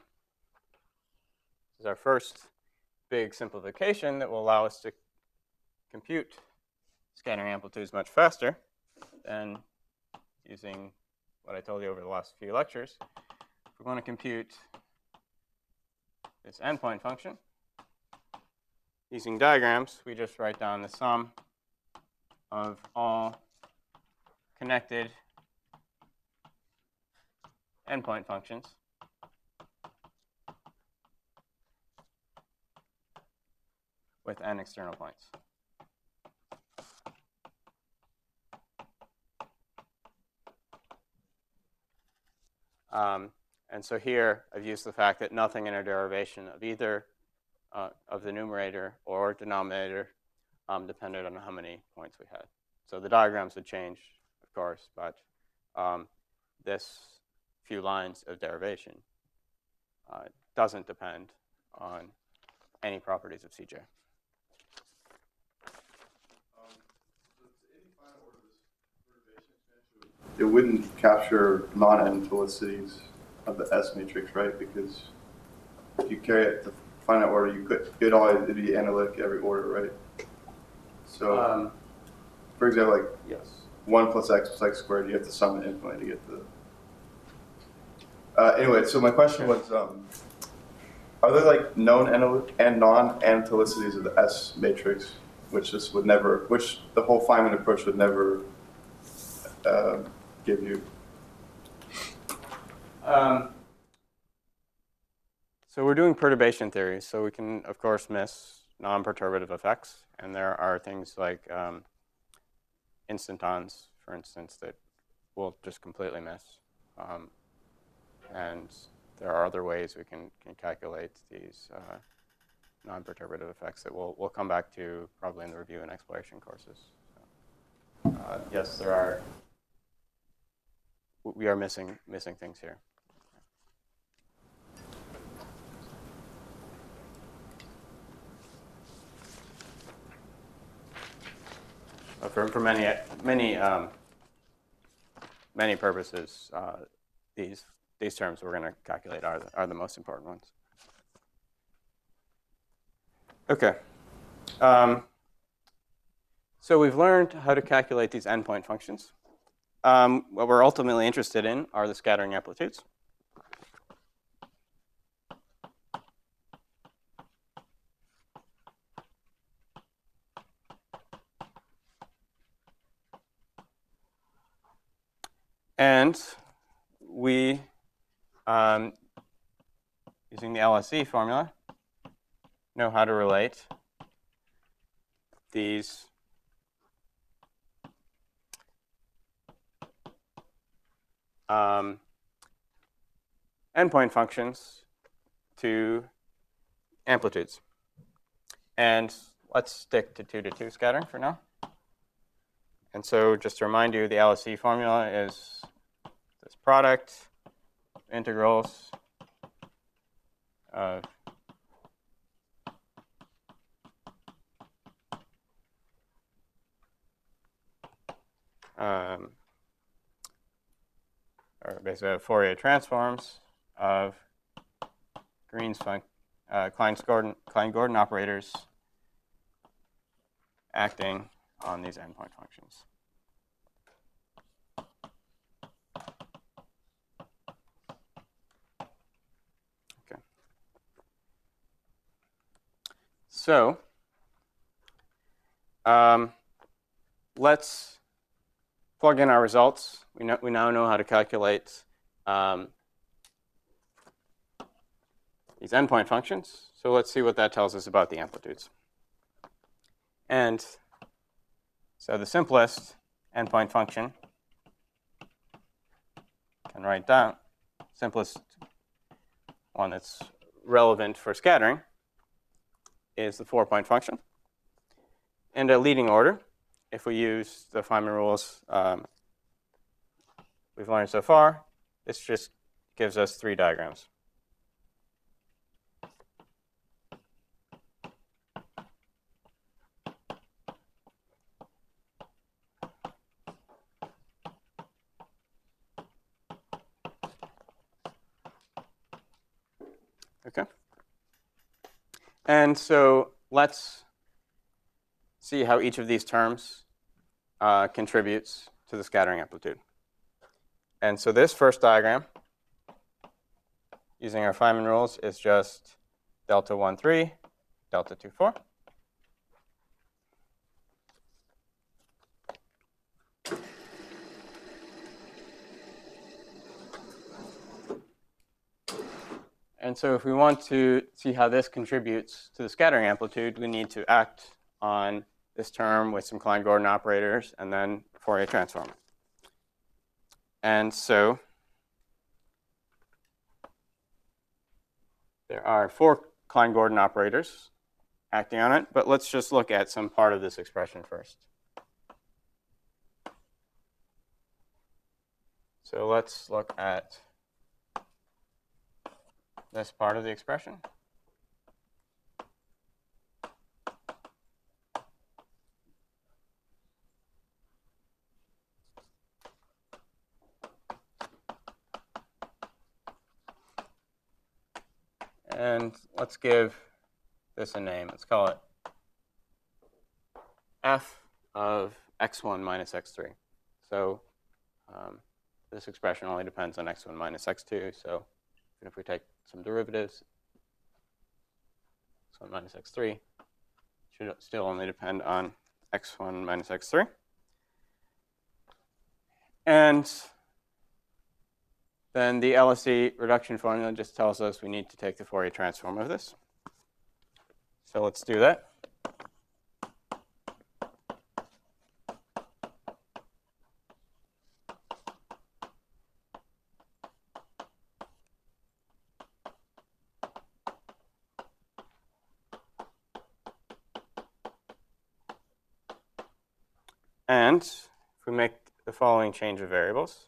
S1: is our first big simplification that will allow us to compute scattering amplitudes much faster than using what I told you over the last few lectures. If we're going to compute this endpoint function using diagrams, we just write down the sum of all connected endpoint functions with n external points. And so here I've used the fact that nothing in our derivation of either of the numerator or denominator depended on how many points we had. So the diagrams would change, of course, but this few lines of derivation doesn't depend on any properties of CJ.
S8: It wouldn't capture non-n felicities of the S matrix, right? Because if you carry it to finite order, it'd be analytic every order, right? So, for example, like
S1: Yes.
S8: 1 plus x squared, you have to sum it infinitely to get the. Anyway, so my question was, are there like known and non-n felicities of the S matrix, which the whole Feynman approach would never give you?
S1: So we're doing perturbation theory, so we can, of course, miss non-perturbative effects. And there are things like instantons, for instance, that we'll just completely miss. And there are other ways we can calculate these non-perturbative effects that we'll come back to probably in the review and exploration courses. So, yes, there are. We are missing things here. For many purposes, these terms we're going to calculate are the most important ones. Okay. So we've learned how to calculate these endpoint functions. What we're ultimately interested in are the scattering amplitudes. And we, using the LSE formula, know how to relate these endpoint functions to amplitudes. And let's stick to 2 to 2 scattering for now. And so just to remind you, the LSE formula is this product integrals of or basically Fourier transforms of Green's Klein-Gordon operators acting on these endpoint functions. Okay. So let's plug in our results. We now know how to calculate these endpoint functions. So let's see what that tells us about the amplitudes. And so the simplest endpoint function can write down, simplest one that's relevant for scattering is the 4-point function. And a leading order, if we use the Feynman rules we've learned so far, this just gives us 3 diagrams. Okay. And so let's see how each of these terms contributes to the scattering amplitude. And so this first diagram, using our Feynman rules, is just delta 1, 3, delta 2, 4. And so if we want to see how this contributes to the scattering amplitude, we need to act on this term with some Klein-Gordon operators and then Fourier transform. And so there are 4 Klein-Gordon operators acting on it, but let's just look at some part of this expression first. So let's look at this part of the expression. And let's give this a name. Let's call it f of x1 minus x3. So this expression only depends on x1 minus x2. So even if we take some derivatives, x1 minus x3 should still only depend on x1 minus x3. And then the LSE reduction formula just tells us we need to take the Fourier transform of this. So let's do that. And if we make the following change of variables,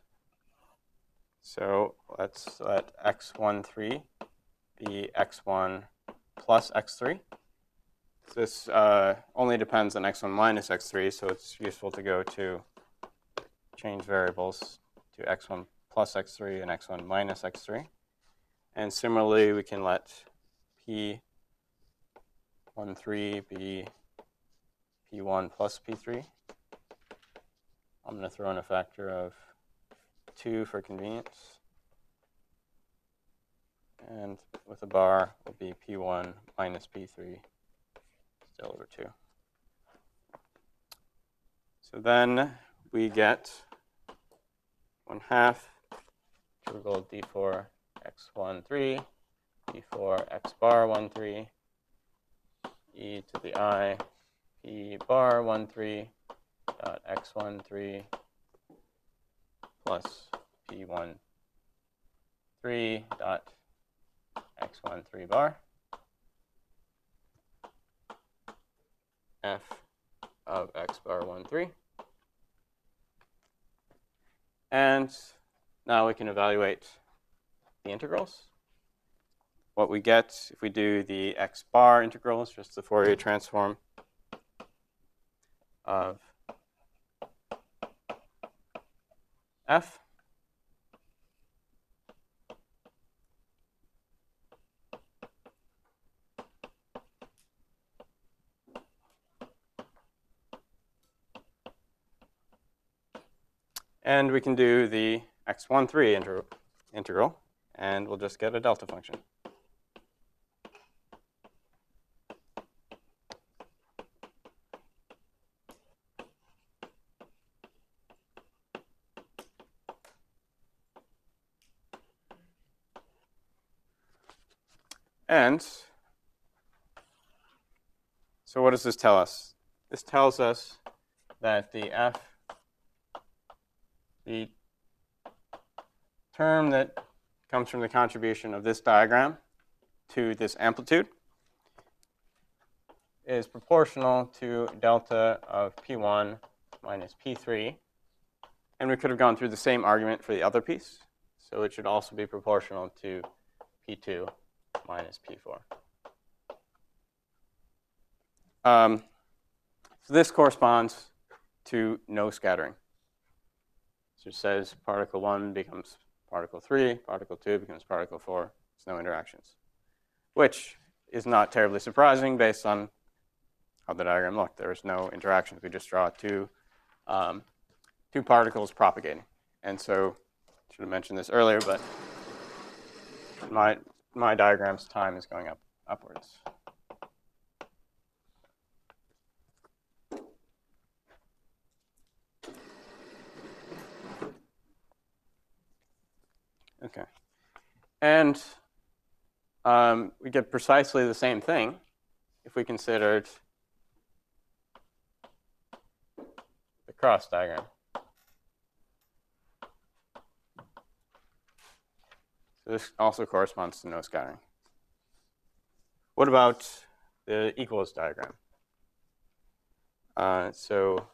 S1: so let's let x13 be x1 plus x3. This only depends on x1 minus x3, so it's useful to go to change variables to x1 plus x3 and x1 minus x3. And similarly, we can let p13 be p1 plus p3. I'm going to throw in a factor of 2 for convenience. And with a bar will be p1 minus p3 still over 2. So then we get 1/2 integral d4 x13 d4 x bar 13 e to the I p bar 13 dot x13 plus p13 dot x13 bar f of x bar 13. And now we can evaluate the integrals. What we get if we do the x bar integral is just the Fourier transform of f. And we can do the x13 integral, and we'll just get a delta function. And so what does this tell us? This tells us that the term that comes from the contribution of this diagram to this amplitude is proportional to delta of p1 minus p3. And we could have gone through the same argument for the other piece. So it should also be proportional to p2 minus p4. So this corresponds to no scattering. So it says particle 1 becomes particle 3, particle 2 becomes particle 4. There's no interactions, which is not terribly surprising based on how the diagram looked. There was no interactions. We just draw 2 two particles propagating. And so, I should have mentioned this earlier, but my diagram's time is going upwards. Okay. And we get precisely the same thing if we considered the cross diagram. So this also corresponds to no scattering. What about the equals diagram? So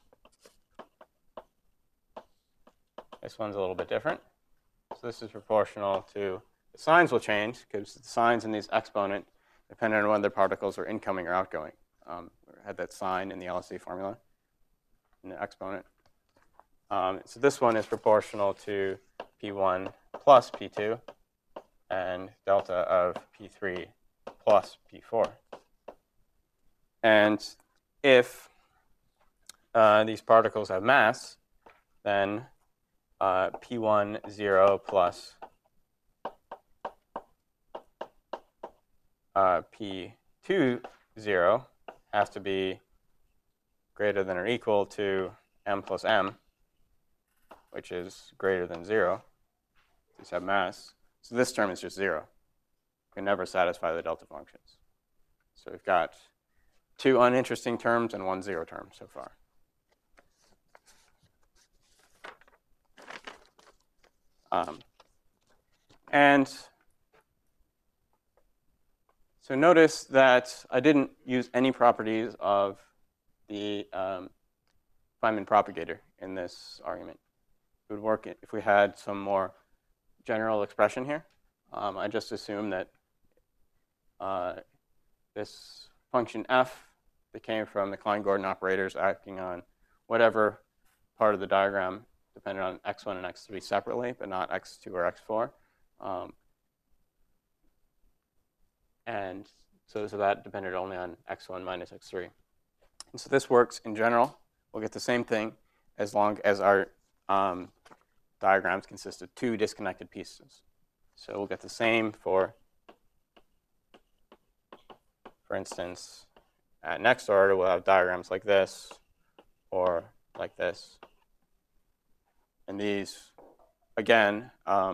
S1: this one's a little bit different. So this is proportional to, the signs will change because the signs in these exponent depend on whether particles are incoming or outgoing. We had that sign in the LSE formula in the exponent. So this one is proportional to P1 plus P2 and delta of P3 plus P4. And if these particles have mass, then P1 0 plus P2 0 has to be greater than or equal to m plus m, which is greater than 0. These have mass. So this term is just 0. We can never satisfy the delta functions. So we've got two uninteresting terms and one 0 term so far. And so notice that I didn't use any properties of the Feynman propagator in this argument. It would work if we had some more general expression here. I just assume that this function f that came from the Klein-Gordon operators acting on whatever part of the diagram depended on x1 and x3 separately, but not x2 or x4. And so that depended only on x1 minus x3. And so this works in general. We'll get the same thing as long as our diagrams consist of two disconnected pieces. So we'll get the same for instance, at next order, we'll have diagrams like this or like this. And these, again,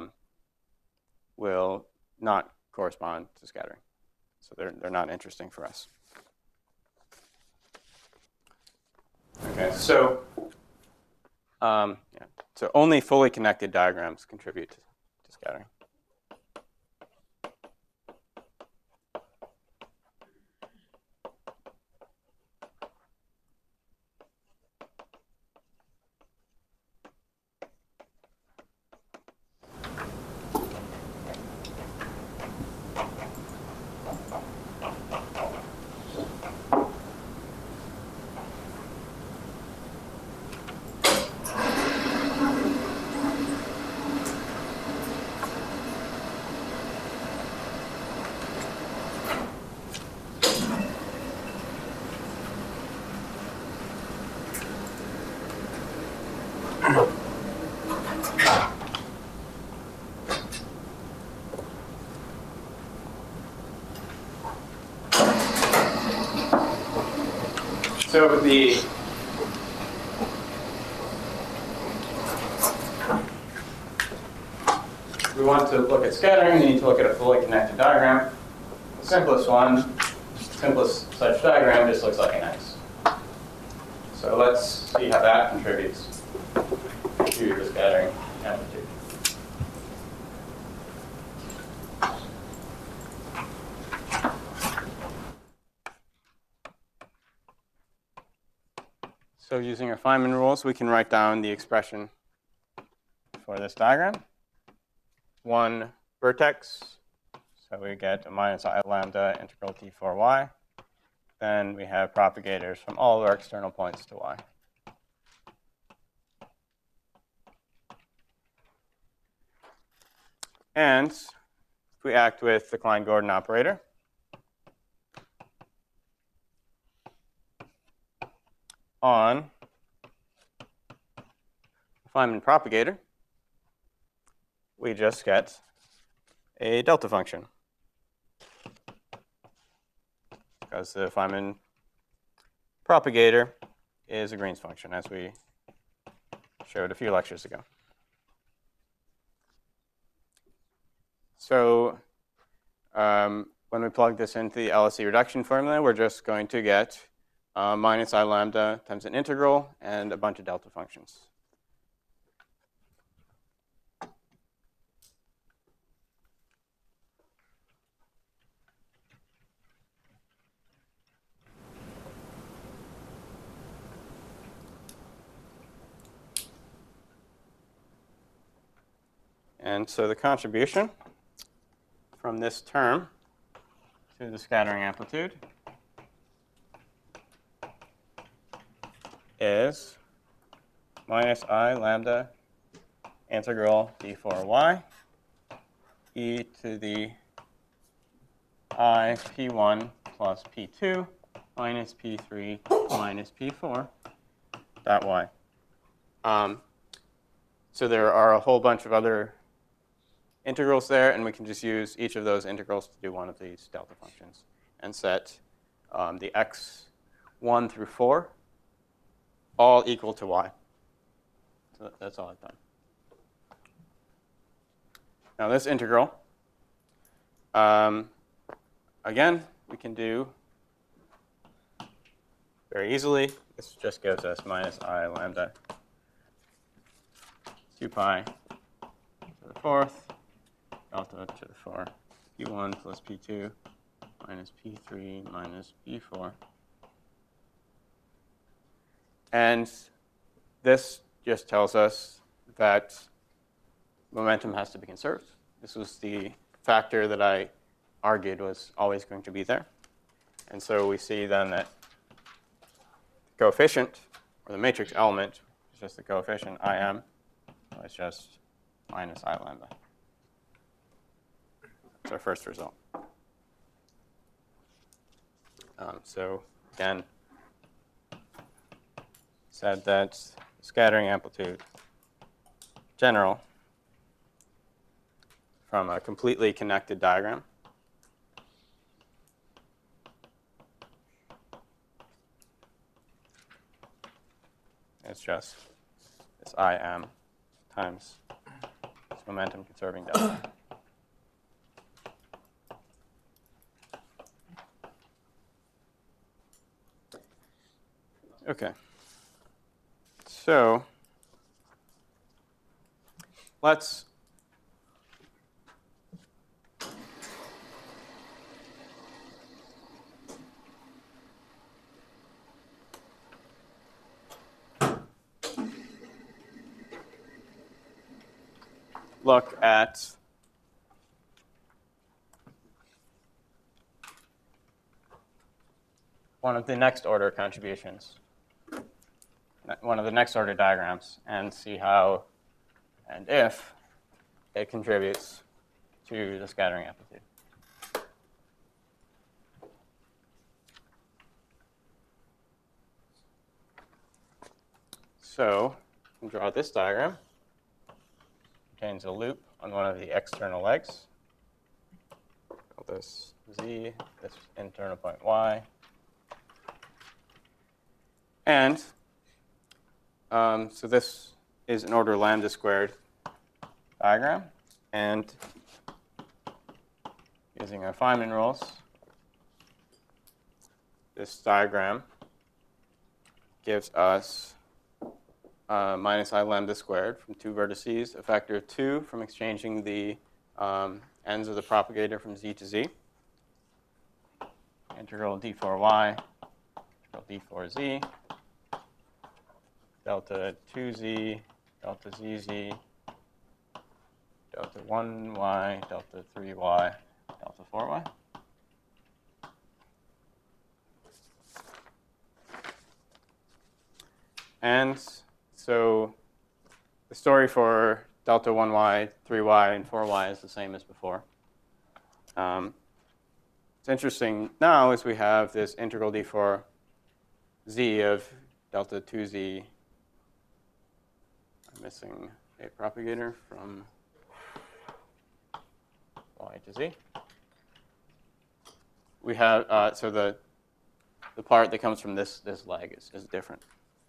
S1: will not correspond to scattering. So they're not interesting for us. Okay, so so only fully connected diagrams contribute to scattering. So we want to look at scattering, we need to look at a fully connected diagram. The simplest such diagram just looks like an X. So let's see how that contributes to the scattering amplitude. So using our Feynman rules, we can write down the expression for this diagram. One vertex, so we get a minus I lambda integral T4y. Then we have propagators from all of our external points to y. And if we act with the Klein-Gordon operator, on Feynman propagator, we just get a delta function. Because the Feynman propagator is a Green's function, as we showed a few lectures ago. So when we plug this into the LSE reduction formula, we're just going to get minus I lambda times an integral and a bunch of delta functions. And so the contribution from this term to the scattering amplitude is minus I lambda integral d4y e to the I p1 plus p2 minus p3 minus p4 dot y. So there are a whole bunch of other integrals there, and we can just use each of those integrals to do one of these delta functions and set the x1 through 4 all equal to y. So that's all I've done. Now this integral, again, we can do very easily. This just gives us minus I lambda 2 pi to the fourth delta to the 4 p1 plus p2 minus p3 minus p4. And this just tells us that momentum has to be conserved. This was the factor that I argued was always going to be there. And so we see then that the coefficient, or the matrix element, is just the coefficient Im, so it's just minus I lambda. That's our first result. So again, said that scattering amplitude general from a completely connected diagram it's just this Im times this momentum conserving delta. Okay. So let's look at one of the next order contributions, one of the next order diagrams, and see how and if it contributes to the scattering amplitude. So we can draw this diagram. Contains a loop on one of the external legs. Call this z, this internal point y. And so this is an order lambda squared diagram. And using our Feynman rules, this diagram gives us minus I lambda squared from two vertices, a factor of 2 from exchanging the ends of the propagator from z to z, integral d4y, integral d4z, delta 2z, delta zz, delta 1y, delta 3y, delta 4y. And so the story for delta 1y, 3y, and 4y is the same as before. What's interesting now is we have this integral d4z of delta 2z, missing a propagator from y to z. We have, so the part that comes from this leg is different.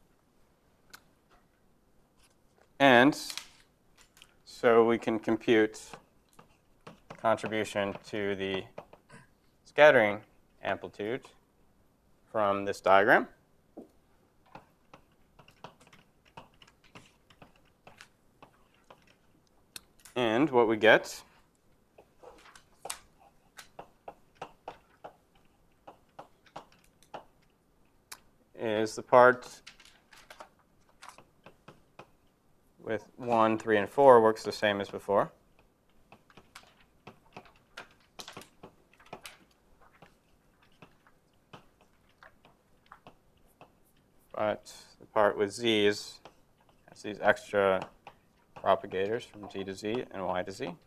S1: And so we can compute contribution to the scattering amplitude from this diagram. And what we get is the part with 1, 3, and 4 works the same as before. But the part with z's has these extra propagators from z to z and y to z.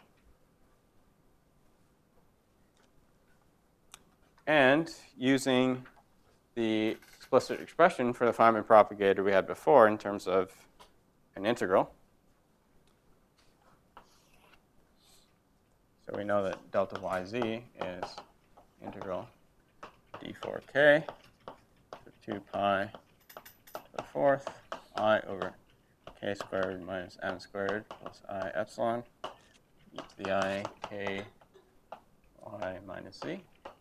S1: And using the explicit expression for the Feynman propagator we had before in terms of an integral. So we know that delta yz is integral d4k for 2 pi to the 4th I over k squared minus m squared plus I epsilon e to the I k y minus z.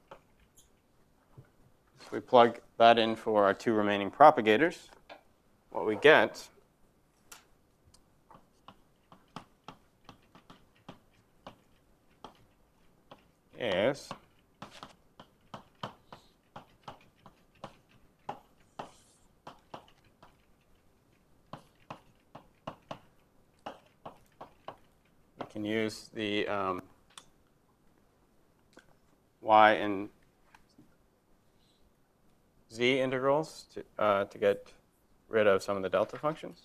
S1: So we plug that in for our 2 remaining propagators. What we get is we can use the y and z integrals to get rid of some of the delta functions.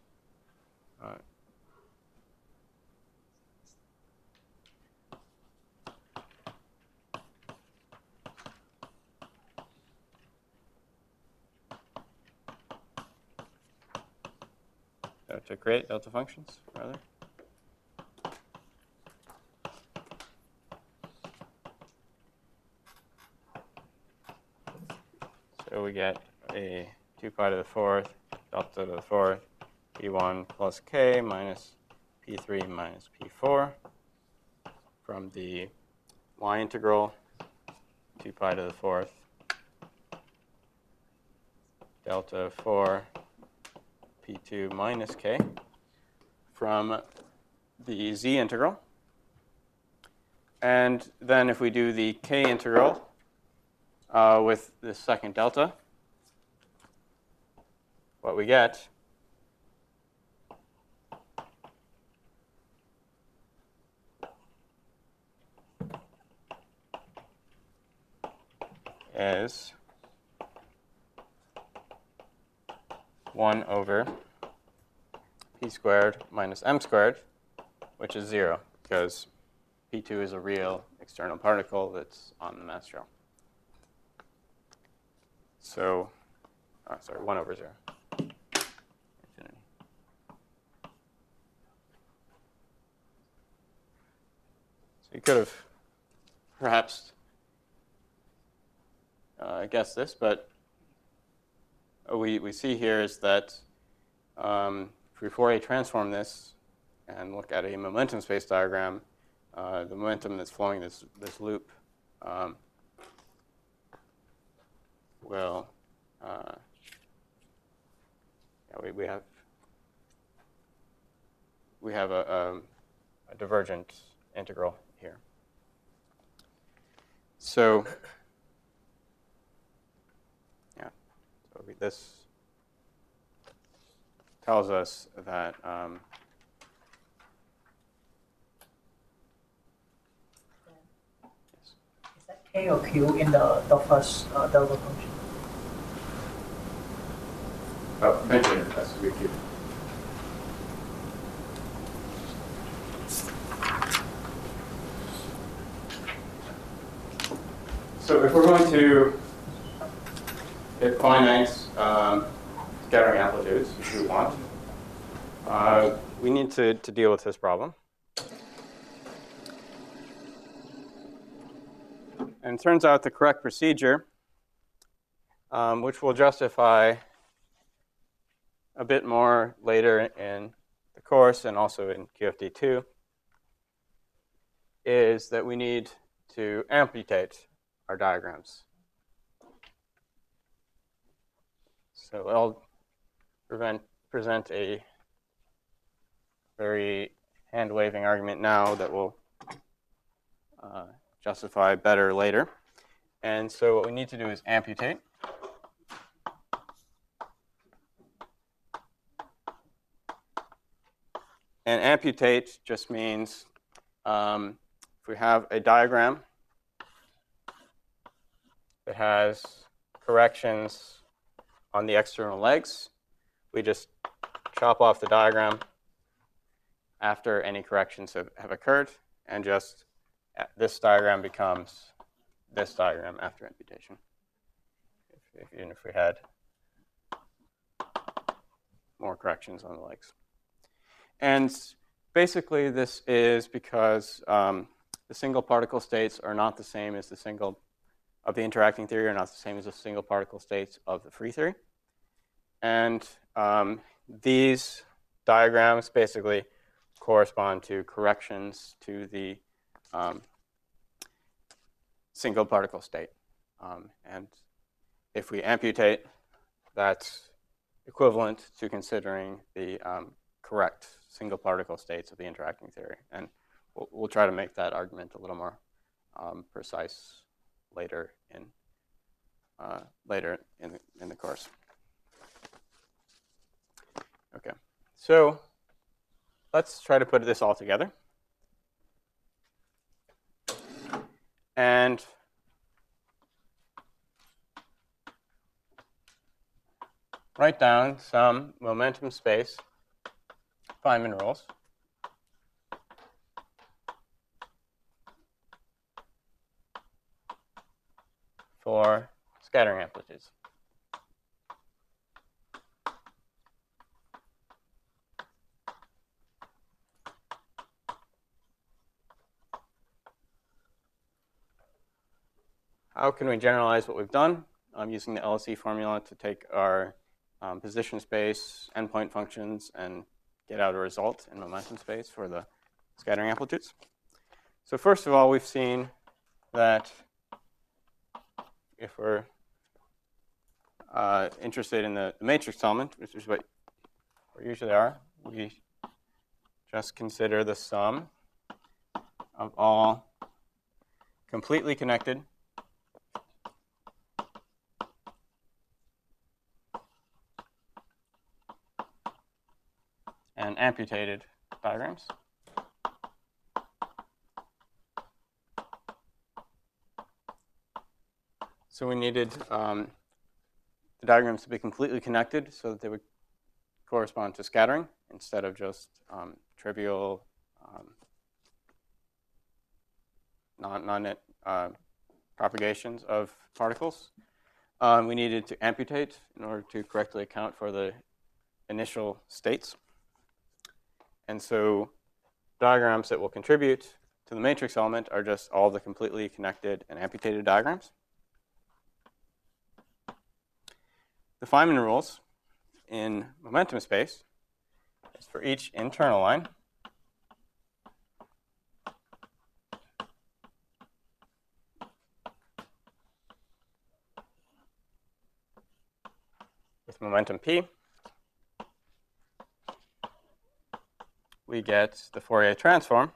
S1: To create delta functions, rather. So we get a 2 pi to the 4th, delta to the 4th, p1 plus k minus p3 minus p4 from the y integral 2 pi to the 4th, delta 4 p2 minus k from the z integral. And then if we do the k integral with the second delta, what we get is 1 over p squared minus m squared, which is 0, because p2 is a real external particle that's on the mass shell. So, sorry, 1 over 0. Infinity. So you could have perhaps guessed this, but what we see here is that if we Fourier transform this and look at a momentum space diagram, the momentum that's flowing this loop will we have a divergent integral here. So yeah, so this tells us that
S9: Is that k or q in the first delta function?
S1: oh, eventually it has to be q. So if we're going to get finite scattering amplitudes, which we want, we need to deal with this problem. And it turns out the correct procedure, which we'll justify a bit more later in the course and also in QFD2, is that we need to amputate our diagrams. So I'll present a very hand-waving argument now that will justify better later. And so what we need to do is amputate. And amputate just means if we have a diagram that has corrections on the external legs, we just chop off the diagram after any corrections have occurred, and just this diagram becomes this diagram after amputation, even if we had more corrections on the legs. And basically this is because the single particle states are not the same as the single of the interacting theory, are not the same as the single particle states of the free theory. And these diagrams basically correspond to corrections to the single particle state. And if we amputate, that's equivalent to considering the correct single particle states of the interacting theory. And we'll try to make that argument a little more precise later in the course. Okay, so let's try to put this all together. And write down some momentum space Feynman rules for scattering amplitudes. How can we generalize what we've done? I'm using the LSE formula to take our position space endpoint functions and get out a result in momentum space for the scattering amplitudes. So first of all, we've seen that if we're interested in the matrix element, which is what we usually are, we just consider the sum of all completely connected and amputated diagrams. So we needed the diagrams to be completely connected so that they would correspond to scattering instead of just trivial non-net propagations of particles. We needed to amputate in order to correctly account for the initial states. And so diagrams that will contribute to the matrix element are just all the completely connected and amputated diagrams. The Feynman rules in momentum space is for each internal line with momentum p, we get the Fourier transform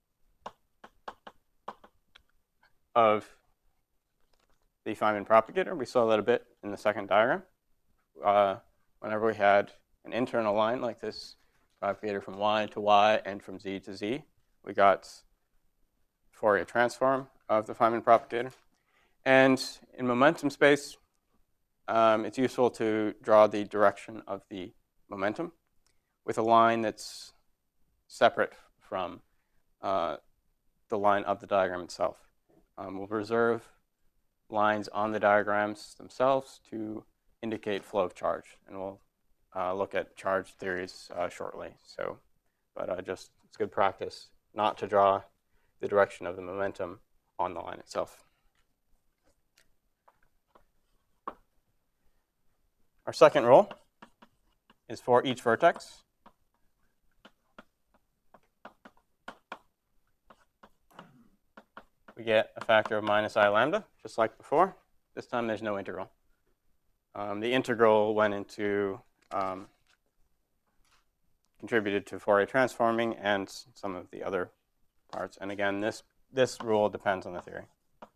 S1: of the Feynman propagator. We saw that a bit in the second diagram. Whenever we had an internal line like this propagator from y to y and from z to z, we got Fourier transform of the Feynman propagator. And in momentum space, it's useful to draw the direction of the momentum with a line that's separate from the line of the diagram itself. We'll reserve lines on the diagrams themselves to indicate flow of charge, and we'll look at charge theories shortly. So, but just it's good practice not to draw the direction of the momentum on the line itself. Our second rule is for each vertex. We get a factor of minus I lambda, just like before. This time there's no integral. The integral went into, contributed to Fourier transforming and some of the other parts. And again, this rule depends on the theory.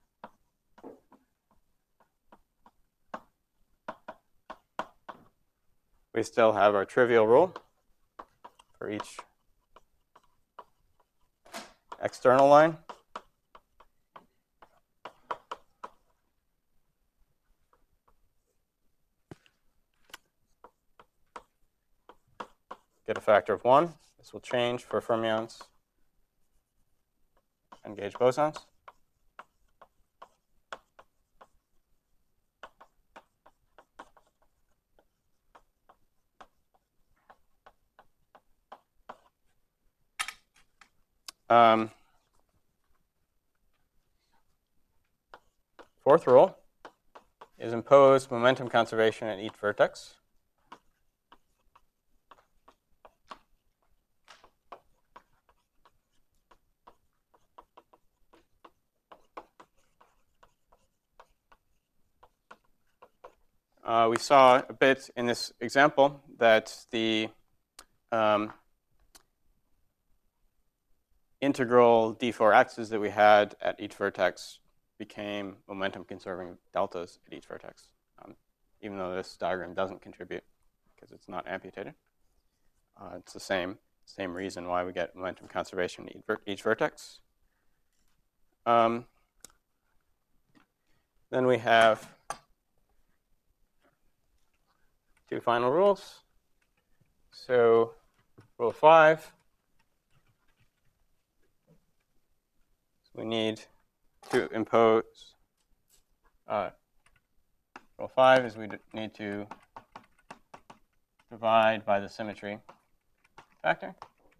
S1: We still have our trivial rule for each external line. Get a factor of 1. This will change for fermions and gauge bosons. Fourth rule is impose momentum conservation at each vertex. We saw a bit in this example that the integral d4x's that we had at each vertex became momentum-conserving deltas at each vertex, even though this diagram doesn't contribute because it's not amputated. It's the same reason why we get momentum conservation at each vertex. Then we have two final rules. So rule 5, so we need to impose, rule 5 is we need to divide by the symmetry factor.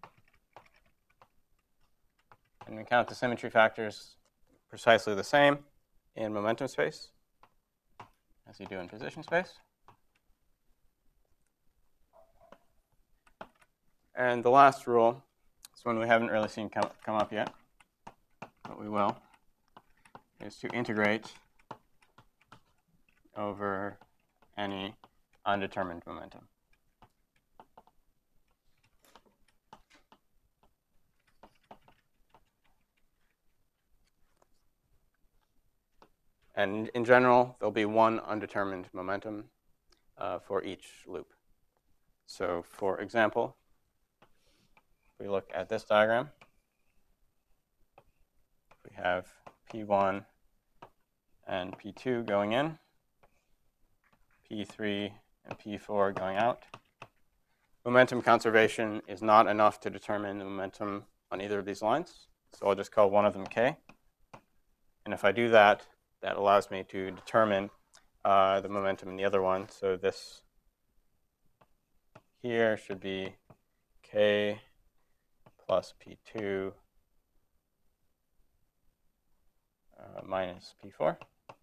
S1: And we count the symmetry factors precisely the same in momentum space as you do in position space. And the last rule is one we haven't really seen come up yet, but we will, is to integrate over any undetermined momentum. And in general, there'll be one undetermined momentum for each loop. So for example, we look at this diagram. We have P1 and P2 going in, P3 and P4 going out. Momentum conservation is not enough to determine the momentum on either of these lines, so I'll just call one of them K. And if I do that, that allows me to determine the momentum in the other one. So this here should be K plus P2 minus P4.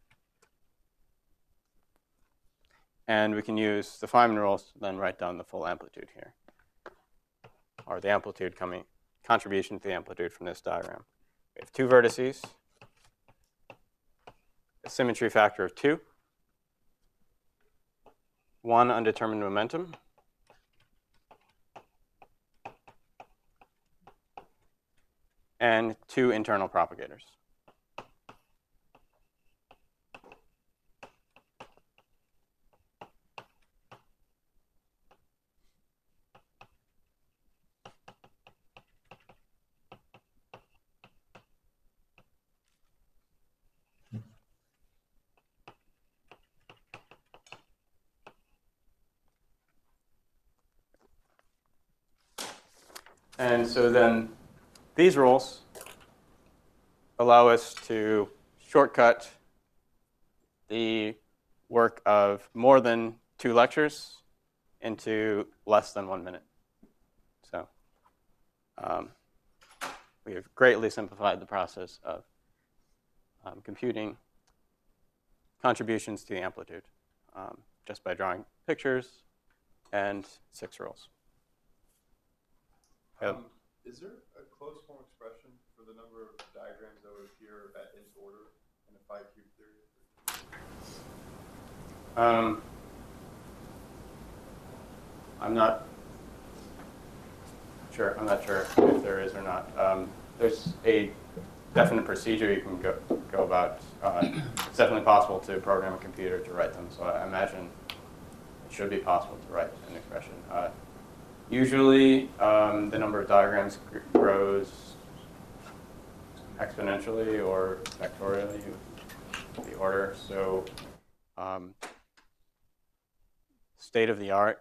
S1: And we can use the Feynman rules to then write down the full amplitude here, or the amplitude contribution to the amplitude from this diagram. We have two vertices, a symmetry factor of 2, one undetermined momentum, and two internal propagators. And so then these rules allow us to shortcut the work of more than 2 lectures into less than 1 minute. So we have greatly simplified the process of computing contributions to the amplitude just by drawing pictures and 6 rolls.
S8: Is there a closed form expression for the number of diagrams that would appear at nth order in a 5-cube theory?
S1: I'm not sure if there is or not. There's a definite procedure you can go about. It's definitely possible to program a computer to write them, so I imagine it should be possible to write an expression. Usually, the number of diagrams grows exponentially or vectorially, the order. So, state of the art,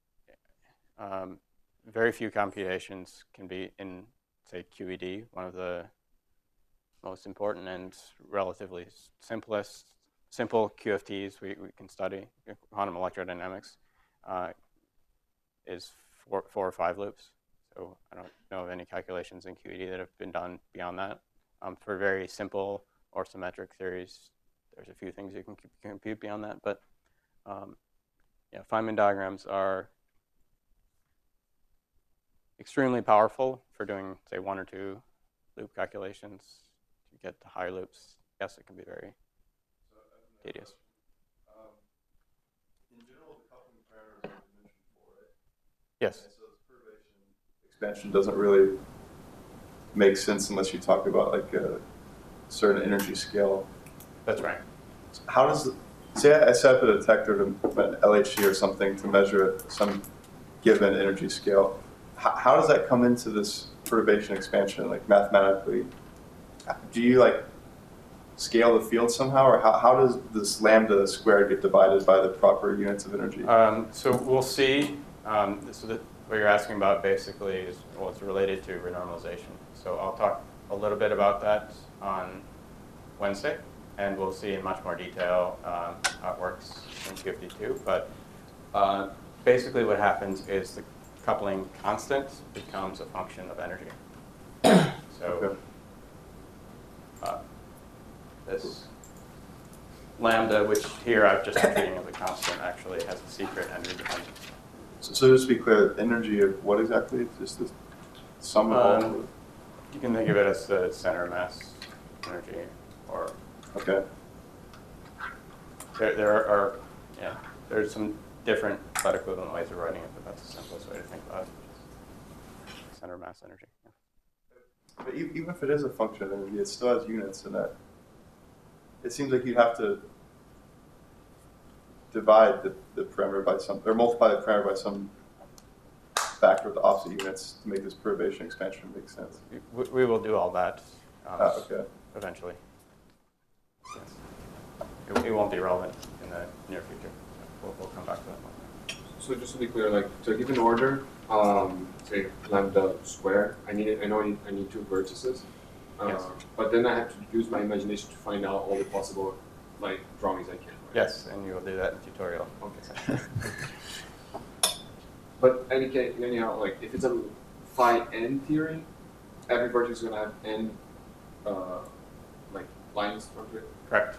S1: very few computations can be in, say, QED, one of the most important and relatively simple QFTs we can study, quantum electrodynamics, is 4 or 5 loops. So I don't know of any calculations in QED that have been done beyond that. For very simple or symmetric theories, there's a few things you can compute beyond that. But yeah, Feynman diagrams are extremely powerful for doing, say, 1 or 2 loop calculations. To get to higher loops, yes, it can be very tedious.
S8: In general, the coupling parameters are dimension 4, right?
S1: Yes.
S8: And so this perturbation expansion doesn't really make sense unless you talk about like a certain energy scale.
S1: That's right.
S8: How does, say I set up a detector, an LHC or something to measure some given energy scale. How does that come into this perturbation expansion, like mathematically? Do you like scale the field somehow, or how does this lambda squared get divided by the proper units of energy?
S1: So we'll see. So what you're asking about basically is, well, it's related to renormalization. So I'll talk a little bit about that on Wednesday, and we'll see in much more detail how it works in QFT2. But basically what happens is the coupling constant becomes a function of energy. So
S8: Okay.
S1: This lambda, which here I've just been treating as a constant, actually has a secret energy dependence.
S8: So just to be clear, energy of what exactly? Just the sum of all of it?
S1: You can think of it as the center mass energy, or
S8: Okay.
S1: there's some different but equivalent ways of writing it, but that's the simplest way to think about it. Center mass energy. Yeah.
S8: But even if it is a function of energy, it still has units in it. It seems like you'd have to divide the parameter by some, or multiply the parameter by some factor with the opposite units to make this perturbation expansion make sense.
S1: We will do all that
S8: Okay.
S1: eventually. Yes. It won't be relevant in the near future. We'll come back to that.
S2: So just to be clear, like to give an order, say lambda square, I need 2 vertices.
S1: Yes.
S2: But then I have to use my imagination to find out all the possible like drawings I can. Right?
S1: Yes, and you will do that in tutorial.
S2: Okay. But anyhow, like if it's a phi n theory, every vertex is gonna have n like lines under it.
S1: Correct.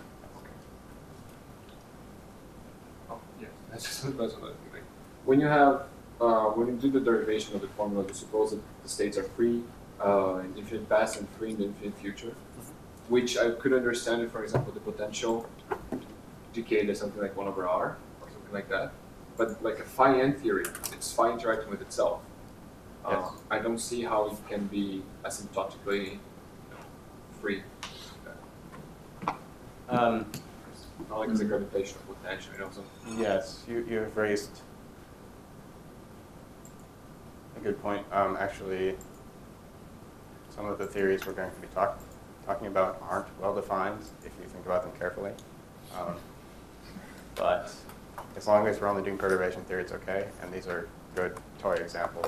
S2: Oh yeah, that's what I think. Like, when you do the derivation of the formula, you suppose that the states are free in infinite past and free in the infinite future, which I could understand if, for example, the potential decayed as something like 1 over r or something like that. But like a phi n theory, it's phi interacting with itself.
S1: Yes.
S2: I don't see how it can be asymptotically free. Not like it's a gravitational potential, So.
S1: Yes, you have raised a good point. Actually, some of the theories we're going to be talking about aren't well defined if you think about them carefully. But as long as we're only doing perturbation theory, it's okay. And these are good toy examples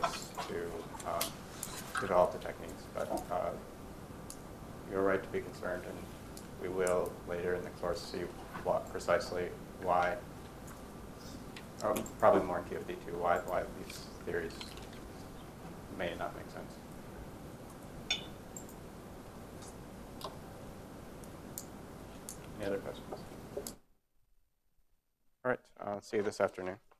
S1: to develop the techniques. But you're right to be concerned, and we will later in the course see precisely why probably more in QFD too, why these theories may not make sense. Any other questions? All right, see you this afternoon.